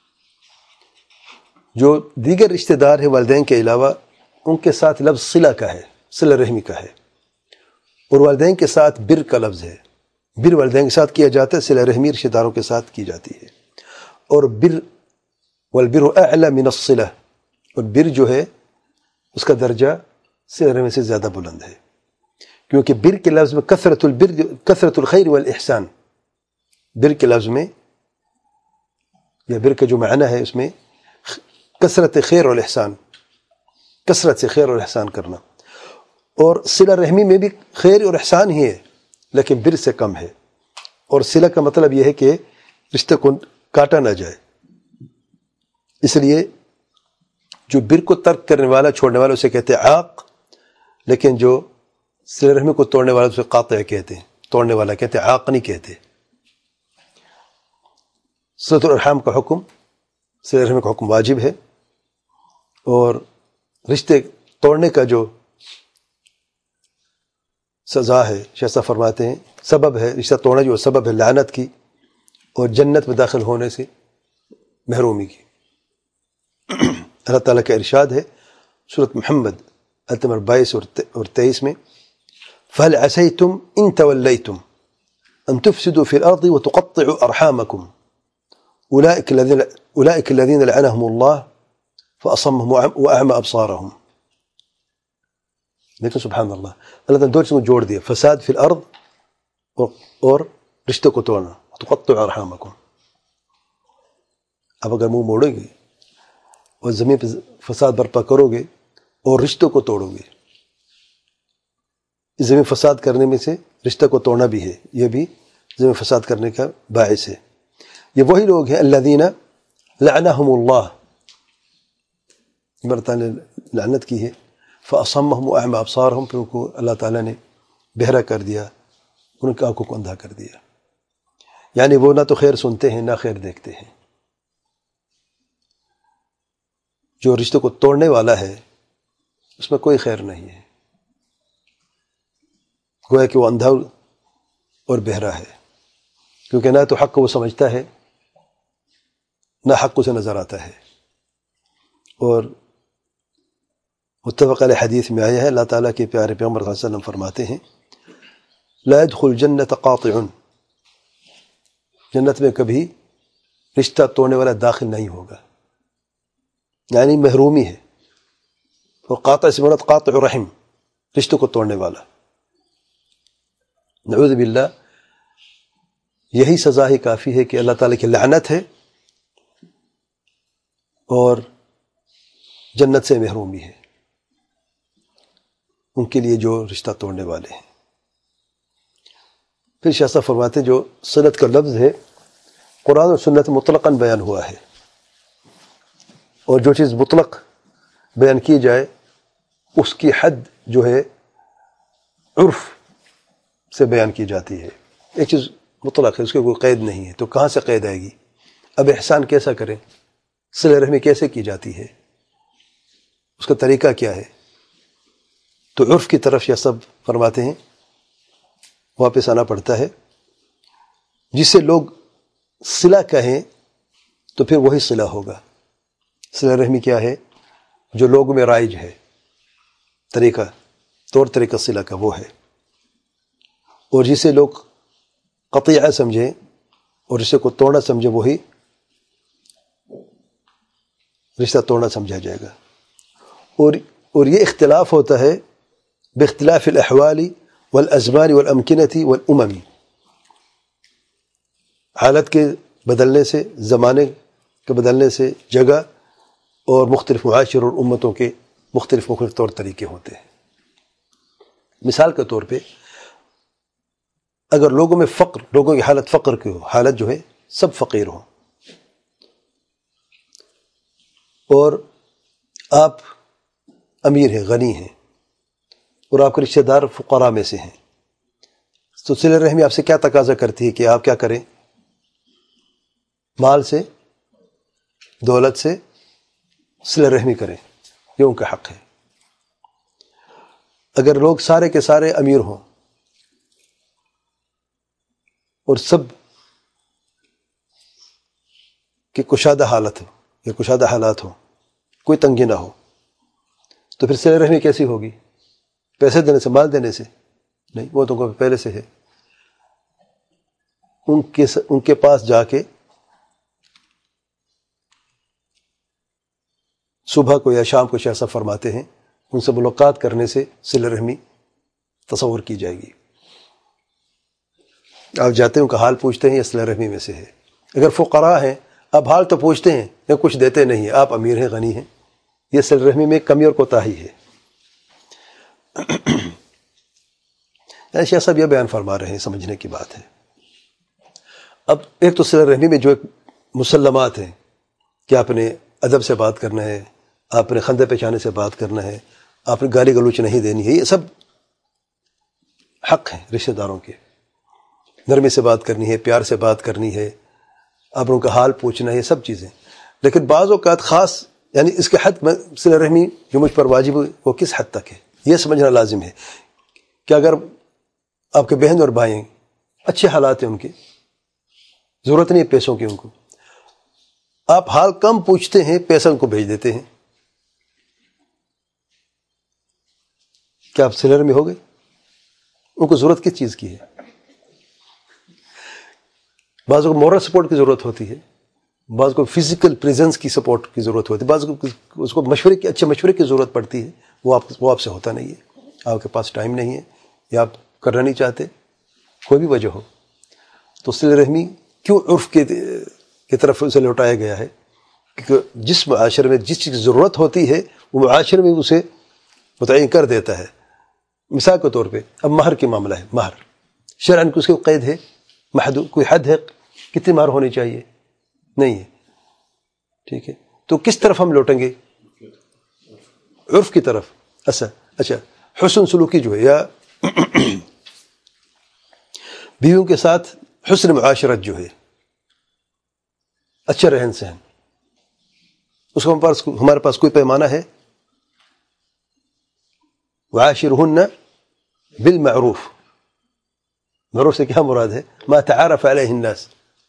جو دیگر رشتہ دار ہیں والدین کے علاوہ ان کے ساتھ لفظ صلہ کا ہے، صلہ رحمی کا ہے، اور والدین کے ساتھ بر کا لفظ ہے. بر والدین کے ساتھ کیا جاتا ہے، صلہ رحمی رشتہ داروں کے ساتھ کی جاتی ہے. اور بر والبر اعلی من الصلہ، اور بر جو ہے اس کا درجہ صلہ رحمی سے زیادہ بلند ہے، کیونکہ بر کے لفظ میں کثرت البر کثرت الخیر والاحسان، بر کے لفظ میں یا بر کا جو معنی ہے اس میں کثرت خیر اور احسان، کثرت سے خیر اور احسان کرنا. اور صلہ رحمی میں بھی خیر اور احسان ہی ہے لیکن بر سے کم ہے. اور صلہ کا مطلب یہ ہے کہ رشتے کو کاٹا نہ جائے، اس لیے جو بر کو ترک کرنے والا چھوڑنے والا اسے کہتے ہیں عاق، لیکن جو صلہ رحمی کو توڑنے والا اسے قاطع کہتے ہیں، توڑنے والا کہتے ہیں، عاق نہیں کہتے. صلۃ الارحام کا حکم، صلہ رحمی کا حکم واجب ہے، اور رشتے توڑنے کا جو سزا ہے شیخ فرماتے ہیں سبب ہے، رشتہ توڑنا جو سبب ہے لعنت کی اور جنت میں داخل ہونے سے محرومی کی. اللہ تعالیٰ کا ارشاد ہے سورۃ محمد آیت نمبر بائیس اور تیئیس میں فَهَلْ عَسَيْتُمْ إِن تَوَلَّيْتُمْ أَن تُفْسِدُوا فِي الْأَرْضِ وَتُقَطِّعُوا أَرْحَامَكُمْ أُولَئِكَ الَّذِينَ لَعَنَهُمُ اللَّهُ فَأَصَمَّهُمْ وَأَعْمَى أَبْصَارَهُمْ. لیکن سبحان اللہ، اللہ تعالیٰ دو چیزوں کو جوڑ دیا، فساد فی الارض اور رشتوں کو توڑنا، تقطع ارحامکم. اب اگر منہ موڑو گے اور زمین پہ فساد برپا کرو گے اور رشتوں کو توڑو گے، اس زمین فساد کرنے میں سے رشتہ کو توڑنا بھی ہے، یہ بھی زمین فساد کرنے کا باعث ہے. یہ وہی لوگ ہیں الذین لعنہم اللہ، اللہ تعالیٰ نے لعنت کی ہے، فَأَصَمَّهُمْ وَأَعْمَى أَبْصَارَهُمْ، پھر ان کو اللہ تعالیٰ نے بہرا کر دیا، ان کی آنکھوں کو اندھا کر دیا. یعنی وہ نہ تو خیر سنتے ہیں نہ خیر دیکھتے ہیں. جو رشتوں کو توڑنے والا ہے اس میں کوئی خیر نہیں ہے، گویا کہ وہ اندھا اور بہرا ہے، کیونکہ نہ تو حق کو وہ سمجھتا ہے نہ حق اسے نظر آتا ہے. اور متفق علیہ حدیث میں آیا ہے، اللہ تعالیٰ کے پیارے پیغمبر صلی اللہ علیہ وسلم فرماتے ہیں لا يدخل جنت قاطع، جنت میں کبھی رشتہ توڑنے والا داخل نہیں ہوگا، یعنی محرومی ہے. اور قاطع سے مراد قاطع رحم، رشتوں کو توڑنے والا. نعوذ باللہ، یہی سزا ہی کافی ہے کہ اللہ تعالیٰ کی لعنت ہے اور جنت سے محرومی ہے ان کے لیے جو رشتہ توڑنے والے ہیں. پھر شاہ صاحب فرماتے ہیں جو صلت کا لفظ ہے قرآن اور سنت مطلقاً بیان ہوا ہے، اور جو چیز مطلق بیان کی جائے اس کی حد جو ہے عرف سے بیان کی جاتی ہے. ایک چیز مطلق ہے، اس کے کوئی قید نہیں ہے، تو کہاں سے قید آئے گی؟ اب احسان کیسا کریں، صلہ رحمی کیسے کی جاتی ہے، اس کا طریقہ کیا ہے؟ تو عرف کی طرف یہ سب فرماتے ہیں واپس آنا پڑتا ہے. جسے لوگ صلہ کہیں تو پھر وہی صلہ ہوگا. صلہ رحمی کیا ہے؟ جو لوگوں میں رائج ہے، طریقہ طور طریقہ صلہ کا وہ ہے. اور جسے لوگ قطیعہ سمجھیں اور رشتے کو توڑنا سمجھیں وہی رشتہ توڑنا سمجھا جائے گا. اور اور یہ اختلاف ہوتا ہے باختلاف الاحوال والازمان والامکنة والامم، حالت کے بدلنے سے، زمانے کے بدلنے سے، جگہ اور مختلف معاشر اور امتوں کے مختلف مختلف طور طریقے ہوتے ہیں. مثال کے طور پہ اگر لوگوں میں فقر، لوگوں کی حالت فقر کی ہو، حالت جو ہے سب فقیر ہوں، اور آپ امیر ہیں، غنی ہیں، اور آپ کے رشتہ دار فقراء میں سے ہیں، تو صلہ رحمی آپ سے کیا تقاضا کرتی ہے کہ آپ کیا کریں؟ مال سے، دولت سے صلہ رحمی کریں، یہ ان کا حق ہے. اگر لوگ سارے کے سارے امیر ہوں اور سب کی کشادہ حالت ہو یا کشادہ حالات ہو، کوئی تنگی نہ ہو، تو پھر صلہ رحمی کیسی ہوگی؟ پیسے دینے سے، مال دینے سے نہیں، وہ تو پہلے سے ہے۔ ان کے ان کے پاس جا کے صبح کو یا شام کو شیخ صاحب فرماتے ہیں ان سے ملاقات کرنے سے صلہ رحمی تصور کی جائے گی۔ آپ جاتے ہیں، ان کا حال پوچھتے ہیں، یہ صلہ رحمی میں سے ہے۔ اگر فقراء ہیں، آپ حال تو پوچھتے ہیں یا کچھ دیتے نہیں ہیں، آپ امیر ہیں، غنی ہیں، یہ صلہ رحمی میں کمی اور کوتاہی ہے۔ شیخ صاحب یہ بیان فرما رہے ہیں، سمجھنے کی بات ہے۔ اب ایک تو صلہ رحمی میں جو ایک مسلمات ہیں کہ آپ نے ادب سے بات کرنا ہے، آپ نے خندہ پیشانے سے بات کرنا ہے، آپ نے گالی گلوچ نہیں دینی ہے، یہ سب حق ہیں رشتہ داروں کے۔ نرمی سے بات کرنی ہے، پیار سے بات کرنی ہے، آپ ان کا حال پوچھنا ہے، یہ سب چیزیں۔ لیکن بعض اوقات خاص یعنی اس کے حد میں صلہ رحمی جو مجھ پر واجب ہے وہ کس حد تک ہے، یہ سمجھنا لازم ہے کہ اگر آپ کے بہن اور بھائی اچھے حالات ہیں، ان کے ضرورت نہیں ہے پیسوں کی، ان کو آپ حال کم پوچھتے ہیں، پیسہ ان کو بھیج دیتے ہیں، کیا آپ صلہ رحمی ہو گئے؟ ان کو ضرورت کس چیز کی ہے؟ بعض کو مورل سپورٹ کی ضرورت ہوتی ہے، بعض کو فزیکل پریزنس کی سپورٹ کی ضرورت ہوتی ہے، بعض کو اس کو مشورے کی اچھے مشورے کی ضرورت پڑتی ہے، وہ آپ وہ آپ سے ہوتا نہیں ہے، آپ کے پاس ٹائم نہیں ہے یا آپ کرنا نہیں چاہتے، کوئی بھی وجہ ہو۔ تو صلہ رحمی کیوں عرف کے کی طرف اسے لوٹایا گیا ہے؟ کیونکہ جس معاشرے میں جس چیز کی ضرورت ہوتی ہے وہ معاشرے میں اسے متعین کر دیتا ہے۔ مثال کے طور پہ اب مہر کی معاملہ ہے، مہر شرعاً اس کی قید ہے، محدود کوئی حد ہے، کتنی مہر ہونی چاہیے؟ نہیں ہے، ٹھیک ہے؟ تو کس طرف ہم لوٹیں گے؟ عرف کی طرف۔ اچھا اچھا حسن سلوکی جو ہے یا بیویوں کے ساتھ حسن معاشرت جو ہے، اچھا رہن سہن، اس کو ہمارے پاس ہمارے پاس کوئی پیمانہ ہے؟ وعاشرهن بالمعروف، معروف سے کیا مراد ہے؟ ما تعارف علیہ الناس،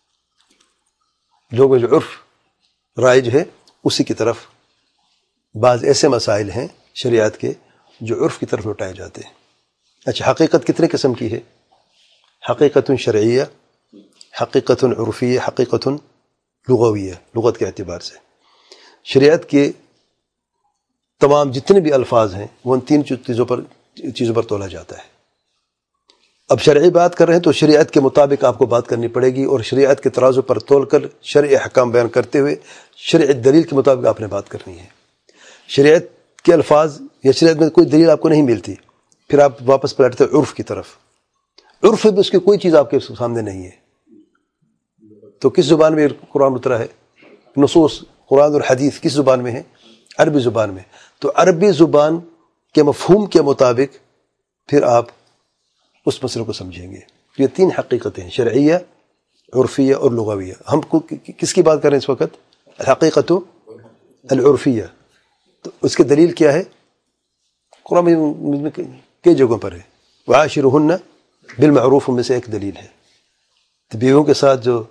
جو جو عرف رائج ہے اسی کی طرف۔ بعض ایسے مسائل ہیں شریعت کے جو عرف کی طرف لوٹائے جاتے ہیں۔ اچھا حقیقت کتنے قسم کی ہے؟ حقیقت شرعیہ، حقیقت عرفیہ، حقیقت لغویہ، لغت کے اعتبار سے شریعت کے تمام جتنے بھی الفاظ ہیں وہ ان تین چیزوں پر چیزوں پر تولا جاتا ہے۔ اب شرعی بات کر رہے ہیں تو شریعت کے مطابق آپ کو بات کرنی پڑے گی، اور شریعت کے ترازو پر تول کر شرعی احکام بیان کرتے ہوئے شرعی دلیل کے مطابق آپ نے بات کرنی ہے۔ شریعت کے الفاظ یا شریعت میں کوئی دلیل آپ کو نہیں ملتی، پھر آپ واپس پلٹتے عرف کی طرف۔ عرف میں اس کی کوئی چیز آپ کے سامنے نہیں ہے، تو کس زبان میں قرآن اترا ہے؟ نصوص قرآن اور حدیث کس زبان میں ہے؟ عربی زبان میں۔ تو عربی زبان کے مفہوم کے مطابق پھر آپ اس مسئلے کو سمجھیں گے۔ یہ تین حقیقتیں ہیں، شرعیہ، عرفیہ اور لغویہ۔ ہم کو کس کی بات کر رہے ہیں اس وقت؟ الحقیقت العرفیہ۔ تو اس کی دلیل کیا ہے؟ قرآن میں کئی جگہوں پر ہے، وعاشرہن بالمعروف میں سے ایک دلیل ہے۔ تو بیویوں کے ساتھ جو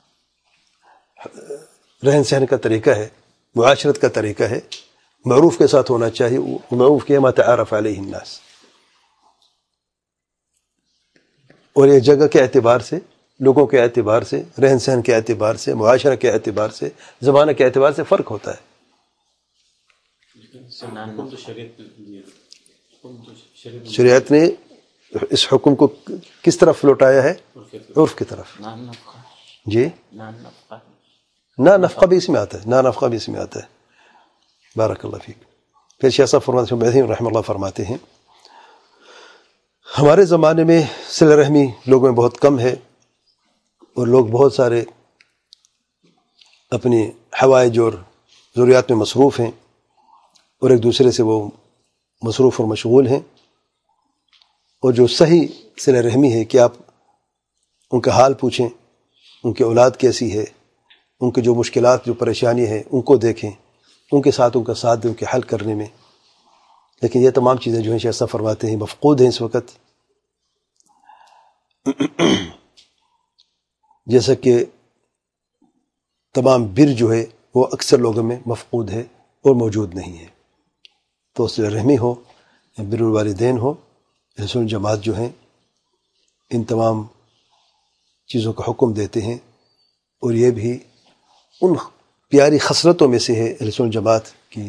رہن سہن کا طریقہ ہے، معاشرت کا طریقہ ہے، معروف کے ساتھ ہونا چاہیے۔ معروف کیا؟ ما تعارف علیہ الناس۔ اور یہ جگہ کے اعتبار سے، لوگوں کے اعتبار سے، رہن سہن کے اعتبار سے، معاشرہ کے اعتبار سے، زمانہ کے اعتبار سے فرق ہوتا ہے۔ شریعت نے اس حکم کو کس طرف لوٹایا ہے؟ عرف کی طرف۔ جی نا نفقہ بھی اس میں آتا ہے، نا نفقہ بھی اس میں آتا ہے۔ بارک اللہ فیک۔ پھر شیخ صاحب فرماتے ہیں رحمہ اللہ فرماتے ہیں ہمارے زمانے میں صلہ رحمی لوگوں میں بہت کم ہے، اور لوگ بہت سارے اپنی حوائج اور ضروریات میں مصروف ہیں، اور ایک دوسرے سے وہ مصروف اور مشغول ہیں۔ اور جو صحیح صلہ رحمی ہے کہ آپ ان کا حال پوچھیں، ان کی اولاد کیسی ہے، ان کے جو مشکلات جو پریشانی ہیں ان کو دیکھیں، ان کے ساتھ ان کا ساتھ دیں، ان کے حل کرنے میں۔ لیکن یہ تمام چیزیں جو ہیں شیخ صاحب فرماتے ہیں مفقود ہیں اس وقت، جیسا کہ تمام بر جو ہے وہ اکثر لوگوں میں مفقود ہے اور موجود نہیں ہے۔ تو صلہ رحمی ہو یا بر الوالدین ہو، اہل الجماعت جو ہیں ان تمام چیزوں کا حکم دیتے ہیں، اور یہ بھی ان پیاری خصلتوں میں سے ہے اہل الجماعت کی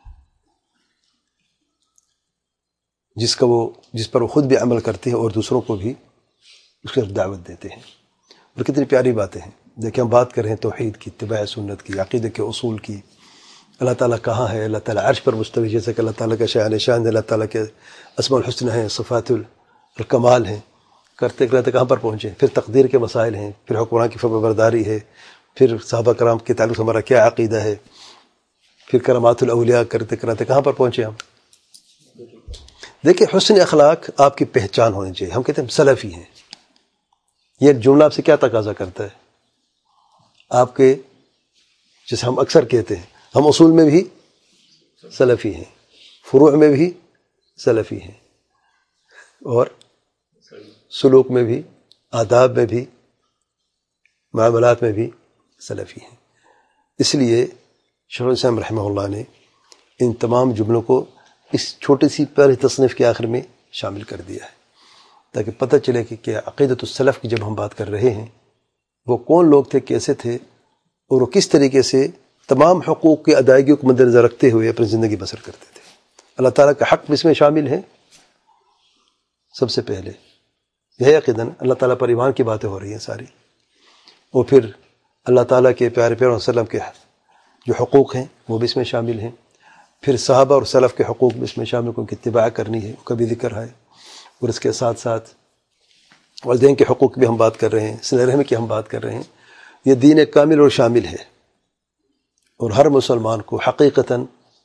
جس کا وہ جس پر وہ خود بھی عمل کرتے ہیں اور دوسروں کو بھی اس کی دعوت دیتے ہیں۔ اور کتنی پیاری باتیں ہیں، دیکھیں ہم بات کر رہے ہیں توحید کی، اتباع سنت کی، عقیدہ کے اصول کی، اللہ تعالیٰ کہاں ہے، اللہ تعالیٰ عرش پر مستوی، جیسے کہ اللہ تعالیٰ کا شان شان ہے، اللہ تعالیٰ کے اسماء الحسنى ہیں، صفات الکمال ہیں، کرتے کرتے کہاں پر پہنچے، پھر تقدیر کے مسائل ہیں، پھر حکمران کی فرمانبرداری ہے، پھر صحابہ کرام کے تعلق سے ہمارا کیا عقیدہ ہے، پھر کرامات الاولیاء کرتے کرتے کہاں پر پہنچے ہم۔ دیکھیں حسن اخلاق آپ کی پہچان ہونی چاہیے۔ ہم کہتے ہیں سلفی ہیں، یہ جملہ آپ سے کیا تقاضا کرتا ہے؟ آپ کے جیسے ہم اکثر کہتے ہیں ہم اصول میں بھی سلفی ہیں، فروع میں بھی سلفی ہیں، اور سلوک میں بھی، آداب میں بھی، معاملات میں بھی سلفی ہیں۔ اس لیے شیخ الاسلام رحمہ اللہ نے ان تمام جملوں کو اس چھوٹی سی پہلی تصنیف کے آخر میں شامل کر دیا ہے، تاکہ پتہ چلے کہ کیا عقیدۃ السلف کی جب ہم بات کر رہے ہیں وہ کون لوگ تھے، کیسے تھے، اور وہ کس طریقے سے تمام حقوق کی ادائیگیوں کو مد نظر رکھتے ہوئے اپنی زندگی بسر کرتے تھے۔ اللہ تعالیٰ کا حق بھی اس میں شامل ہے۔ سب سے پہلے یہ عقیدہ، اللہ تعالیٰ پر ایمان کی باتیں ہو رہی ہیں ساری، اور پھر اللہ تعالیٰ کے پیارے پیغمبر صلی اللہ علیہ وسلم کے جو حقوق ہیں وہ بھی اس میں شامل ہیں، پھر صحابہ اور سلف کے حقوق بھی اس میں شامل، ان کی اتباع کرنی ہے، ان کا بھی ذکر ہے، اور اس کے ساتھ ساتھ والدین کے حقوق بھی ہم بات کر رہے ہیں، صلہ رحمی کی ہم بات کر رہے ہیں۔ یہ دین کامل اور شامل ہے، اور ہر مسلمان کو حقیقتاً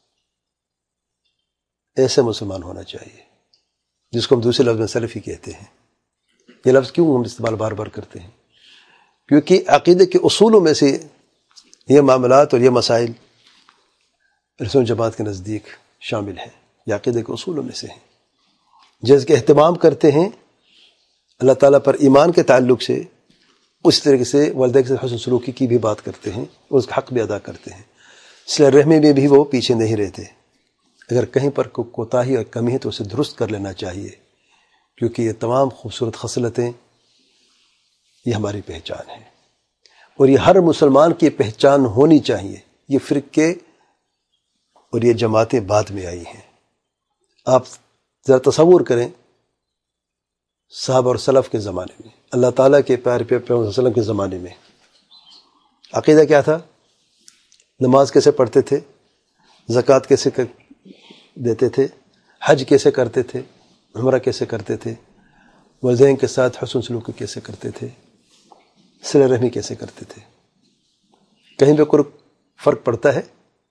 ایسے مسلمان ہونا چاہیے جس کو ہم دوسرے لفظ میں سلفی کہتے ہیں۔ یہ لفظ کیوں ہم استعمال بار بار کرتے ہیں؟ کیونکہ عقیدے کے اصولوں میں سے یہ معاملات اور یہ مسائل رسول جماعت کے نزدیک شامل ہیں، یہ عقیدے کے اصولوں میں سے ہیں، جیسے کہ اہتمام کرتے ہیں اللہ تعالیٰ پر ایمان کے تعلق سے، اس طریقے سے والدین کے حسن سلوکی کی بھی بات کرتے ہیں اور اس کا حق بھی ادا کرتے ہیں۔ صلہ رحمی میں بھی وہ پیچھے نہیں رہتے، اگر کہیں پر کوئی کوتاہی اور کمی ہے تو اسے درست کر لینا چاہیے، کیونکہ یہ تمام خوبصورت خصلتیں یہ ہماری پہچان ہے، اور یہ ہر مسلمان کی پہچان ہونی چاہیے۔ یہ فرقے اور یہ جماعتیں بعد میں آئی ہیں۔ آپ ذرا تصور کریں صحابہ اور سلف کے زمانے میں، اللہ تعالیٰ کے پیارے پیغمبر صلی اللہ علیہ وسلم کے زمانے میں عقیدہ کیا تھا؟ نماز کیسے پڑھتے تھے، زکوٰۃ کیسے دیتے تھے، حج کیسے کرتے تھے، عمرہ کیسے کرتے تھے، والدین کے ساتھ حسن سلوک کیسے کرتے تھے، صلہ رحمی کیسے کرتے تھے۔ کہیں پہ کوئی فرق پڑتا ہے؟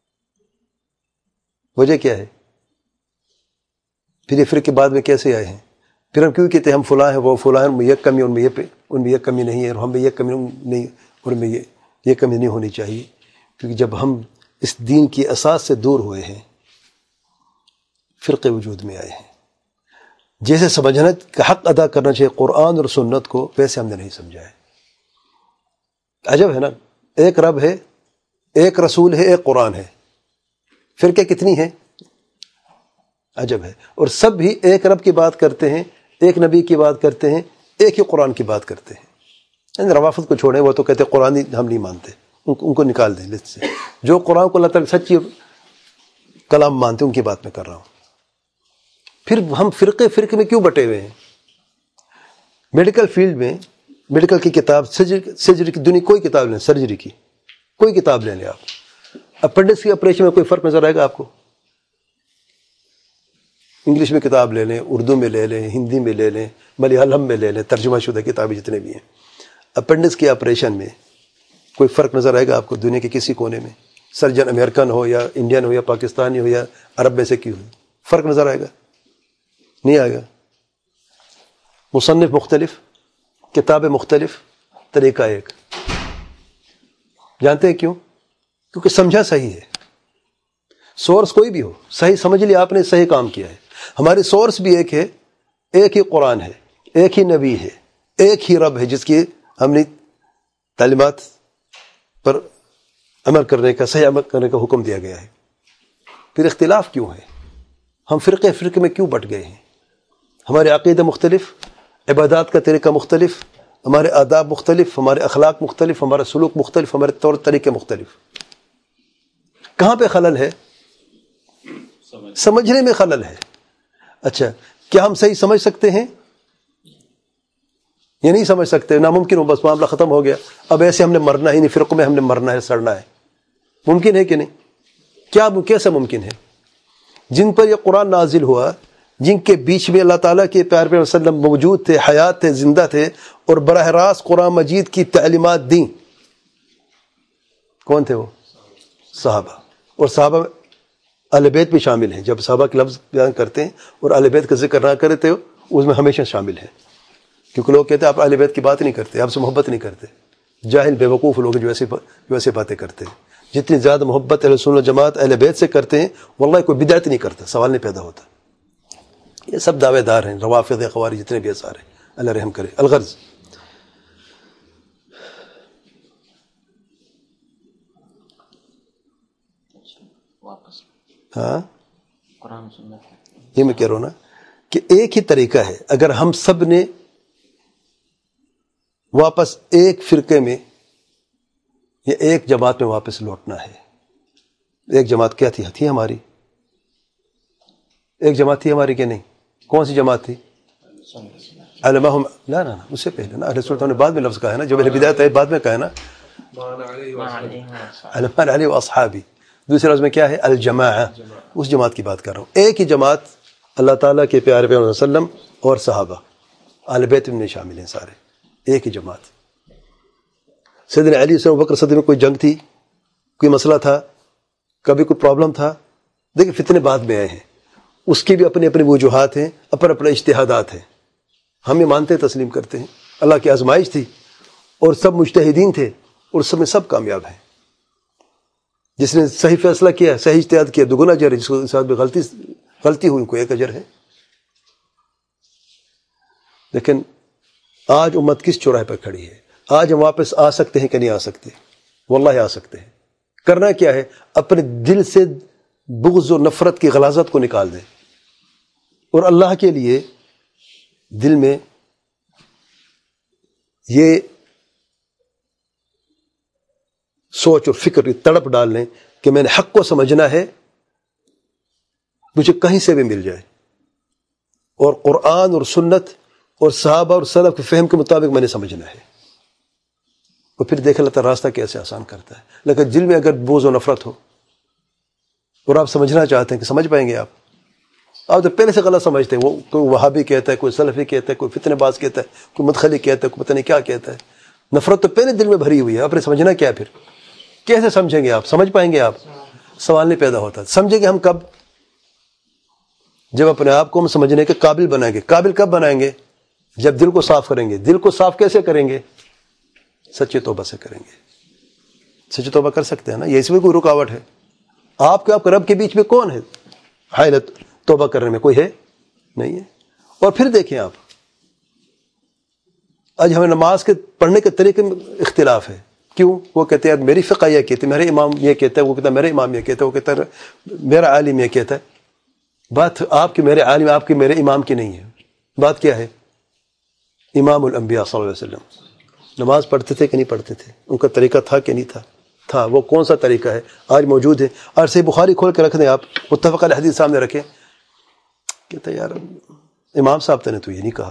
وجہ کیا ہے؟ پھر یہ فرق کے بعد میں کیسے آئے ہیں؟ پھر ہم کیوں کہتے ہیں ہم فلاں ہیں، وہ فلاں ہیں، ان میں یہ کمی، ان میں یہ ان میں یہ کمی نہیں ہے، اور ہم میں یہ کمی نہیں، اور ان میں یہ یہ کمی نہیں ہونی چاہیے، کیونکہ جب ہم اس دین کی اساس سے دور ہوئے ہیں، فرقے وجود میں آئے ہیں۔ جیسے سمجھنا کا حق ادا کرنا چاہیے قرآن اور سنت کو، ویسے ہم نے نہیں سمجھا ہے۔ عجب ہے نا، ایک رب ہے، ایک رسول ہے، ایک قرآن ہے، فرقے کتنی ہیں؟ عجب ہے۔ اور سب بھی ایک رب کی بات کرتے ہیں، ایک نبی کی بات کرتے ہیں، ایک ہی قرآن کی بات کرتے ہیں۔ یعنی روافض کو چھوڑیں، وہ تو کہتے ہیں قرآن ہم نہیں مانتے، ان کو نکال دیں لسٹ سے۔ جو قرآن کو اللہ تعالیٰ سچی کلام مانتے ہیں ان کی بات میں کر رہا ہوں۔ پھر ہم فرقے فرقے میں کیوں بٹے ہوئے ہیں؟ میڈیکل فیلڈ میں میڈیکل کی کتاب، سرجری کی دنیا کوئی کتاب لیں، سرجری کی کوئی کتاب لے لیں آپ، اپنڈکس کی آپریشن میں کوئی فرق نظر آئے گا آپ کو؟ انگلش میں کتاب لے لیں، اردو میں لے لیں، ہندی میں لے لیں، ملیالم میں لے لیں، ترجمہ شدہ کتابیں جتنے بھی ہیں، اپنڈکس کی آپریشن میں کوئی فرق نظر آئے گا آپ کو دنیا کے کسی کونے میں؟ سرجن امریکن ہو یا انڈین ہو یا پاکستانی ہو یا عرب میں سے کیوں ہو، فرق نظر آئے گا؟ نہیں آئے گا۔ مصنف مختلف، کتاب مختلف، طریقہ ایک۔ جانتے ہیں کیوں؟ کیونکہ سمجھا صحیح ہے۔ سورس کوئی بھی ہو، صحیح سمجھ لیا آپ نے، صحیح کام کیا ہے. ہماری سورس بھی ایک ہے، ایک ہی قرآن ہے، ایک ہی نبی ہے، ایک ہی رب ہے جس کی ہم نے تعلیمات پر عمل کرنے کا، صحیح عمل کرنے کا حکم دیا گیا ہے. پھر اختلاف کیوں ہے؟ ہم فرقے فرقے میں کیوں بٹ گئے ہیں؟ ہمارے عقیدہ مختلف، عبادات کا طریقہ مختلف، ہمارے آداب مختلف، ہمارے اخلاق مختلف، ہمارا سلوک مختلف، ہمارے طور طریقے مختلف. کہاں پہ خلل ہے؟ سمجھنے میں خلل ہے. اچھا، کیا ہم صحیح سمجھ سکتے ہیں؟ یہ نہیں سمجھ سکتے، ناممکن ہو، بس معاملہ ختم ہو گیا. اب ایسے ہم نے مرنا ہی نہیں، فرقوں میں ہم نے مرنا ہے، سڑنا ہے. ممکن ہے کہ نہیں؟ کیا کیسا ممکن ہے؟ جن پر یہ قرآن نازل ہوا، جن کے بیچ میں اللہ تعالیٰ کے پیارے پیغمبر صلی اللہ علیہ وسلم موجود تھے، حیات تھے، زندہ تھے، اور براہ راست قرآن مجید کی تعلیمات دیں، کون تھے وہ؟ صحابہ. اور صحابہ اہل بیت بھی شامل ہیں. جب صحابہ کے لفظ بیان کرتے ہیں اور اہل بیت کا ذکر نہ کرتے ہو، اس میں ہمیشہ شامل ہیں. کیونکہ لوگ کہتے ہیں آپ اہل بیت کی بات نہیں کرتے، آپ سے محبت نہیں کرتے. جاہل بیوقوف لوگ جو ایسے جو ایسے باتیں کرتے ہیں. جتنی زیادہ محبت اہل سنت و جماعت اہل بیت سے کرتے ہیں، واللہ کوئی بدعت نہیں کرتا، سوال نہیں پیدا ہوتا. یہ سب دعوے دار ہیں، روافض، خوارج، جتنے بھی اثار ہیں، اللہ رحم کرے. الغرض، ہاں یہ میں کہہ رہا ہوں نا کہ ایک ہی طریقہ ہے. اگر ہم سب نے واپس ایک فرقے میں یا ایک جماعت میں واپس لوٹنا ہے. ایک جماعت کیا تھی تھی ہماری؟ ایک جماعت تھی ہماری کہ نہیں؟ کون سی جماعت تھی؟ علماء. لا نا اس سے پہلے نا اہل سنت نے بعد میں لفظ کہا ہے نا، جو میرے بدایت ہے بعد میں کہا ہے نا، علماء علی و اصحابی. دوسرے لفظ میں کیا ہے؟ الجماعہ. اس جماعت کی بات کر رہا ہوں. ایک ہی جماعت اللہ تعالیٰ کے پیارے پیغمبر صلی اللہ علیہ وسلم اور صحابہ اہل بیت میں شامل ہیں سارے، ایک ہی جماعت. سیدنا علی سے ابو بکر صدیق میں کوئی جنگ تھی، کوئی مسئلہ تھا، کبھی کوئی پرابلم تھا؟ دیکھیں فتنے بعد میں آئے ہیں، اس کی بھی اپنی اپنی وجوہات ہیں، اپنے اپنے اجتہادات ہیں. ہم یہ مانتے تسلیم کرتے ہیں. اللہ کی آزمائش تھی اور سب مجتہدین تھے اور سب میں سب کامیاب ہیں. جس نے صحیح فیصلہ کیا، صحیح اجتہاد کیا، دگنا اجر ہے. جس کے ساتھ بھی غلطی غلطی ہوئی کو ایک اجر ہے. لیکن آج امت کس چوراہے پر کھڑی ہے؟ آج ہم واپس آ سکتے ہیں کہ نہیں آ سکتے؟ واللہ آ سکتے ہیں. کرنا کیا ہے؟ اپنے دل سے بغض و نفرت کی غلاظت کو نکال دیں اور اللہ کے لیے دل میں یہ سوچ اور فکر، تڑپ ڈال لیں کہ میں نے حق کو سمجھنا ہے، مجھے کہیں سے بھی مل جائے، اور قرآن اور سنت اور صحابہ اور سلف کے فہم کے مطابق میں نے سمجھنا ہے. اور پھر دیکھ لیتا راستہ کیسے آسان کرتا ہے. لیکن دل میں اگر بغض و نفرت ہو اور آپ سمجھنا چاہتے ہیں کہ سمجھ پائیں گے آپ آپ تو پہلے سے غلط سمجھتے ہیں. وہ کوئی وہابی کہتا ہے، کوئی سلفی کہتا ہے، کوئی فتنہ باز کہتا ہے، کوئی مدخلی کہتا ہے، کوئی پتہ نہیں کیا کہتا ہے. نفرت تو پہلے دل میں بھری ہوئی ہے. آپ نے سمجھنا کیا ہے؟ پھر کیسے سمجھیں گے آپ؟ سمجھ پائیں گے آپ؟ سوال نہیں پیدا ہوتا. سمجھیں گے ہم کب؟ جب اپنے آپ کو ہم سمجھنے کے قابل بنائیں گے. قابل کب بنائیں گے؟ جب دل کو صاف کریں گے. دل کو صاف کیسے کریں گے؟ سچی توبہ سے کریں گے. سچی توبہ کر سکتے ہیں نا؟ یہ اس میں کوئی رکاوٹ ہے؟ آپ کے آپ رب کے بیچ میں کون ہے حائل توبہ کرنے میں؟ کوئی ہے نہیں ہے. اور پھر دیکھیں آپ، آج ہمیں نماز کے پڑھنے کے طریقے میں اختلاف ہے. کیوں؟ وہ کہتے ہیں میری فقہ یہ کہتی ہے، میرے امام یہ کہتا ہے، وہ کہتا ہے میرے امام یہ کہتا ہے، وہ کہتا ہے میرا عالم یہ کہتا ہے. بات آپ کے میرے عالم، آپ کے میرے امام کی نہیں ہے. بات کیا ہے؟ امام الانبیاء صلی اللہ علیہ وسلم نماز پڑھتے تھے کہ نہیں پڑھتے تھے؟ ان کا طریقہ تھا کہ نہیں تھا؟ تھا. وہ کون سا طریقہ ہے؟ آج موجود ہے. اور صحیح بخاری کھول کے رکھ دیں آپ، متفق علیہ حدیث سامنے رکھیں. کہتا ہے یار امام صاحب نے تو یہ نہیں کہا.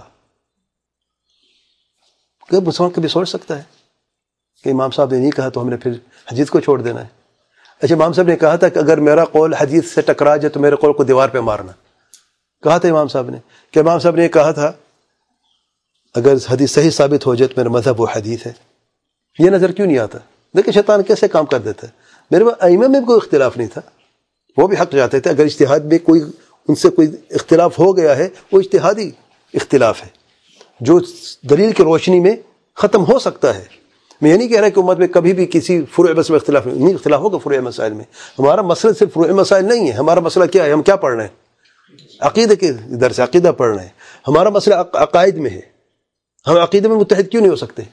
کہ مسلمان کبھی سوچ سکتا ہے کہ امام صاحب نے نہیں کہا تو ہم نے پھر حدیث کو چھوڑ دینا ہے؟ اچھا، امام صاحب نے کہا تھا کہ اگر میرا قول حدیث سے ٹکرا جائے تو میرے قول کو دیوار پہ مارنا. کہا تھا امام صاحب نے. کہ امام صاحب نے کہا تھا اگر حدیث صحیح ثابت ہو جائے تو میرا مذہب وہ حدیث ہے. یہ نظر کیوں نہیں آتا؟ دیکھیں شیطان کیسے کام کر دیتا ہے. میرے ائمہ میں کوئی اختلاف نہیں تھا، وہ بھی حق جاتے تھے. اگر اجتہاد میں کوئی ان سے کوئی اختلاف ہو گیا ہے، وہ اجتہادی اختلاف ہے جو دلیل کی روشنی میں ختم ہو سکتا ہے. میں یہ نہیں کہہ رہا کہ امت میں کبھی بھی کسی فروع بس میں اختلاف نہیں, نہیں اختلاف ہوگا فروع مسائل میں. ہمارا مسئلہ صرف فروع مسائل نہیں ہے. ہمارا مسئلہ کیا ہے؟ ہم کیا پڑھ رہے ہیں؟ عقیدہ کے درس عقیدہ پڑھ رہے ہیں. ہمارا مسئلہ عقائد میں ہے. ہم عقیدے میں متحد کیوں نہیں ہو سکتے؟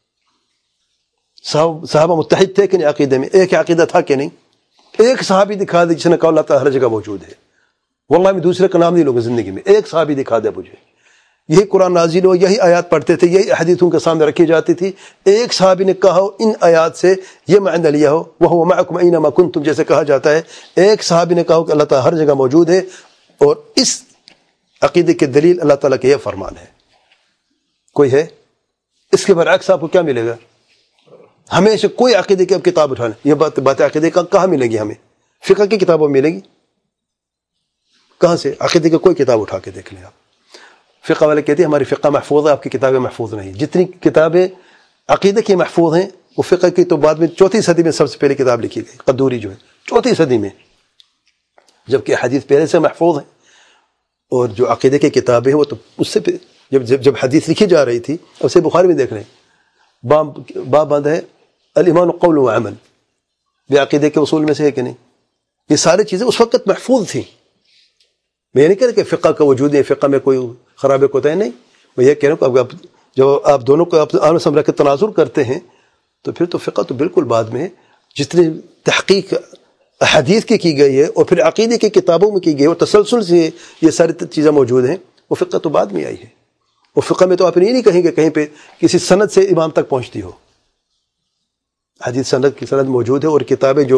صحابہ متحد تھے کہ نہیں عقیدے میں؟ ایک عقیدہ تھا کہ نہیں؟ ایک صحابی دکھا دے جس نے کہا اللہ تعالیٰ ہر جگہ موجود ہے. واللہ میں دوسرے کا نام نہیں لوں گا زندگی میں. ایک صحابی دکھا دے مجھے. یہی قرآن نازل ہو, یہی آیات پڑھتے تھے, یہی حدیثوں کے سامنے رکھی جاتی تھی. ایک صحابی نے کہا ہو ان آیات سے یہ معنی لیا ہو وَهُوَ مَعَكُمْ أَيْنَمَا كُنْتُمْ جیسے کہا جاتا ہے. ایک صحابی نے کہا ہو کہ اللہ تعالیٰ ہر جگہ موجود ہے, اور اس عقیدے کی دلیل اللہ تعالیٰ کے یہ فرمان ہے. کوئی ہے؟ اس کے برعکس آپ کو کیا ملے گا؟ ہمیشہ کوئی عقیدے کی اب کتاب اٹھانے, یہ بات بات عقیدے کا کہاں ملے گی؟ ہمیں فقہ کی کتابوں ملے گی کہاں سے؟ عقیدے کی کوئی کتاب اٹھا کے دیکھ لیں آپ. فقہ والے کہتے ہیں ہماری فقہ محفوظ ہے, آپ کی کتابیں محفوظ نہیں. جتنی کتابیں عقیدے کی محفوظ ہیں وہ فقہ کی تو بعد میں چوتھی صدی میں سب سے پہلے کتاب لکھی گئی, قدوری جو ہے چوتھی صدی میں, جبکہ حدیث پہلے سے محفوظ ہیں. اور جو عقیدے کی کتابیں ہیں وہ تو اس سے جب جب جب حدیث لکھی جا رہی تھی, اب سے بخاری میں دیکھ رہے ہیں باب باب باندھا ہے الایمان قول و عمل, یہ عقیدے کے اصول میں سے ہے کہ نہیں؟ یہ ساری چیزیں اس وقت محفوظ تھیں. میں یہ نہیں کہہ رہا کہ فقہ کا وجود ہے, فقہ میں کوئی خرابی کوتا ہے, نہیں. میں یہ کہہ رہا ہوں کہ اب جب آپ دونوں کو آمنے سامنے رکھ کے تناظر کرتے ہیں تو پھر تو فقہ تو بالکل بعد میں ہے. جتنی تحقیق احادیث کی کی گئی ہے اور پھر عقیدے کی کتابوں میں کی گئی ہے اور تسلسل سے یہ ساری چیزیں موجود ہیں, وہ فقہ تو بعد میں آئی ہے. اور فقہ میں تو آپ یہ نہیں کہیں گے کہیں پہ کسی سند سے امام تک پہنچتی ہو. حدیث سند کی سند موجود ہے, اور کتابیں جو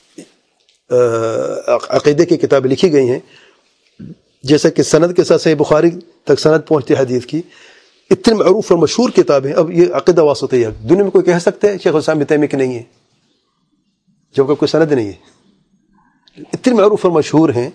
عقیدے کی کتابیں لکھی گئی ہیں جیسا کہ سند کے ساتھ صحیح بخاری تک سند پہنچتی ہے حدیث کی, اتنی معروف اور مشہور کتابیں. اب یہ عقیدہ واسطیہ دنیا میں کوئی کہہ سکتے ہیں شیخ الاسلام ابن تیمیہ کہ نہیں ہے جبکہ کوئی سند نہیں ہے؟ اتنی معروف اور مشہور ہیں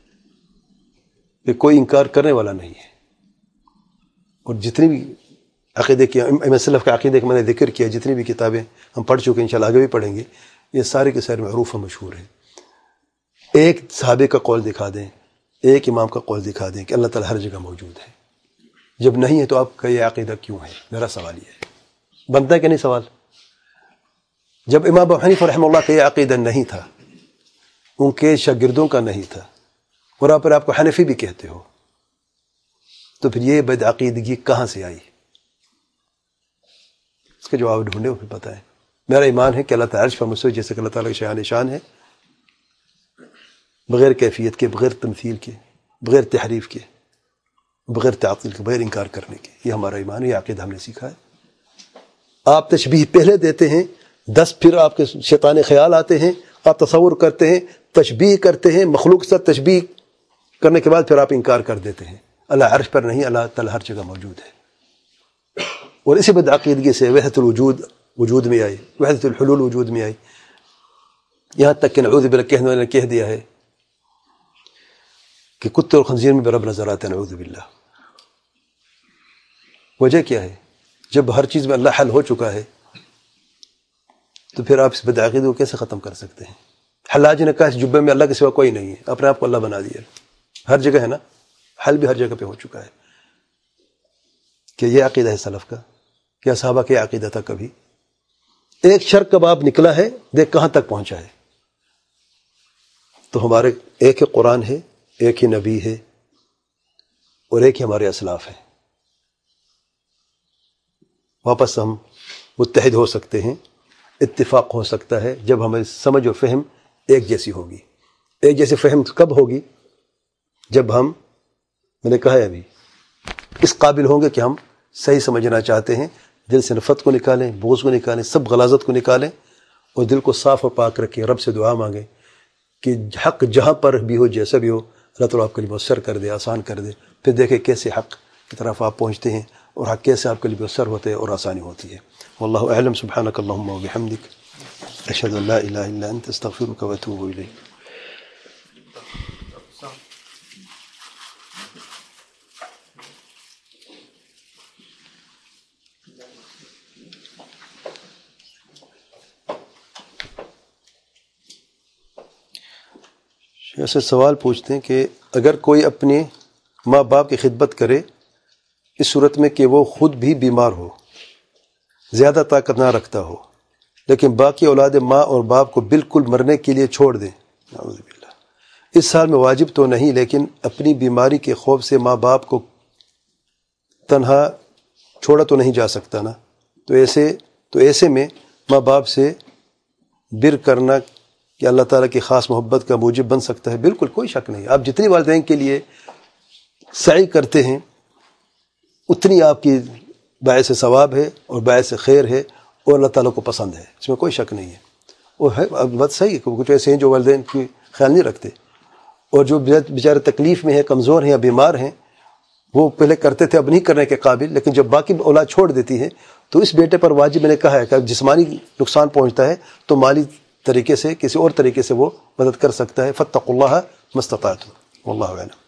کہ کوئی انکار کرنے والا نہیں ہے. اور جتنی بھی عقیدے کی امام سلف کے عقیدے کے میں نے ذکر کیا, جتنی بھی کتابیں ہم پڑھ چکے ہیں انشاءاللہ آگے بھی پڑھیں گے, یہ سارے کے سارے معروف اور مشہور ہیں. ایک صحابے کا قول دکھا دیں, ایک امام کا قول دکھا دیں کہ اللہ تعالیٰ ہر جگہ موجود ہے. جب نہیں ہے تو آپ کا یہ عقیدہ کیوں ہے؟ میرا سوال یہ ہے. بنتا ہے کہ نہیں سوال؟ جب امام ابو حنیفہ رحمہ اللہ کا یہ عقیدہ نہیں تھا, ان کے شاگردوں کا نہیں تھا, اور آپ پر آپ کو حنفی بھی کہتے ہو, تو پھر یہ بدعقیدگی کہاں سے آئی؟ اس کا جواب ڈھونڈے ہو پھر پتہ ہے. میرا ایمان ہے کہ اللہ تعالیٰ عرش پر مستوی جیسے کہ اللہ تعالیٰ کے شان شان ہے, بغیر کیفیت کے, بغیر تمثیل کے, بغیر تحریف کے, بغیر تعطیل کے, بغیر انکار کرنے کے. یہ ہمارا ایمان ہے, یہ عقیدہ ہم نے سیکھا ہے. آپ تشبیہ پہلے دیتے ہیں, دس پھر آپ کے شیطانی خیال آتے ہیں, آپ تصور کرتے ہیں, تشبیہ کرتے ہیں, مخلوق سے تشبیہ کرنے کے بعد پھر آپ انکار کر دیتے ہیں. اللہ عرش پر نہیں, اللہ تعالیٰ ہر جگہ موجود ہے. اور اسی بدعقیدگی سے وحدت الوجود وجود میں آئی, وحدت الحلول وجود میں آئی, یہاں تک کہ نعوذ باللہ کہنے والے نے کہہ دیا ہے کہ کتے اور خنزیر میں بھی رب نظر آتے ہیں, نعوذ باللہ. وجہ کیا ہے؟ جب ہر چیز میں اللہ حل ہو چکا ہے تو پھر آپ اس بدعقیدگی کو کیسے ختم کر سکتے ہیں؟ حلاج نے کہا اس جبے میں اللہ کے سوا کوئی نہیں ہے, اپنے آپ کو اللہ بنا دیا. ہر جگہ ہے نا, حل بھی ہر جگہ پہ ہو چکا ہے. کہ یہ عقیدہ ہے سلف کا, کیا صحابہ کا عقیدہ تھا کبھی؟ ایک شر کباب نکلا ہے, دیکھ کہاں تک پہنچا ہے. تو ہمارے ایک ہی قرآن ہے, ایک ہی نبی ہے, اور ایک ہی ہمارے اسلاف ہیں. واپس ہم متحد ہو سکتے ہیں, اتفاق ہو سکتا ہے جب ہمیں سمجھ و فہم ایک جیسی ہوگی. ایک جیسی فہم کب ہوگی؟ جب ہم, میں نے کہا ہے ابھی, اس قابل ہوں گے کہ ہم صحیح سمجھنا چاہتے ہیں, دل سے نفرت کو نکالیں, بغض کو نکالیں, سب غلاظت کو نکالیں, اور دل کو صاف اور پاک رکھیں, رب سے دعا مانگیں کہ حق جہاں پر بھی ہو, جیسا بھی ہو, اللہ تعالیٰ آپ کے لیے مؤثر کر دے, آسان کر دے. پھر دیکھیں کیسے حق کی طرف آپ پہنچتے ہیں, اور حق کیسے آپ کے لیے مؤثر ہوتے ہیں اور آسانی ہوتی ہے. واللہ اعلم. سبحانک اللہم و بحمدک, اشہد ان لا الہ الا انت, استغفرک و اتوب الیک. ایسے سوال پوچھتے ہیں کہ اگر کوئی اپنے ماں باپ کی خدمت کرے اس صورت میں کہ وہ خود بھی بیمار ہو, زیادہ طاقت نہ رکھتا ہو، لیکن باقی اولاد ماں اور باپ کو بالکل مرنے کے لیے چھوڑ دیں، نعوذ باللہ، اس سال میں واجب تو نہیں، لیکن اپنی بیماری کے خوف سے ماں باپ کو تنہا چھوڑا تو نہیں جا سکتا نا، تو ایسے تو ایسے میں ماں باپ سے بر کرنا کہ اللہ تعالیٰ کی خاص محبت کا موجب بن سکتا ہے، بالکل کوئی شک نہیں۔ آپ جتنی والدین کے لیے سعی کرتے ہیں اتنی آپ کی باعث ثواب ہے اور باعث خیر ہے، اور اللہ تعالیٰ کو پسند ہے، اس میں کوئی شک نہیں ہے۔ وہ ہے بات صحیح ہے، کچھ ایسے ہیں جو والدین کی خیال نہیں رکھتے، اور جو بیچارے تکلیف میں ہیں، کمزور ہیں یا بیمار ہیں، وہ پہلے کرتے تھے اب نہیں کرنے کے قابل، لیکن جب باقی اولاد چھوڑ دیتی ہے تو اس بیٹے پر واجب، میں نے کہا ہے کہ جسمانی نقصان پہنچتا ہے تو مالی طریقے سے کسی اور طریقے سے وہ مدد کر سکتا ہے۔ فاتقوا اللہ ما استطعتم، واللہ اعلم۔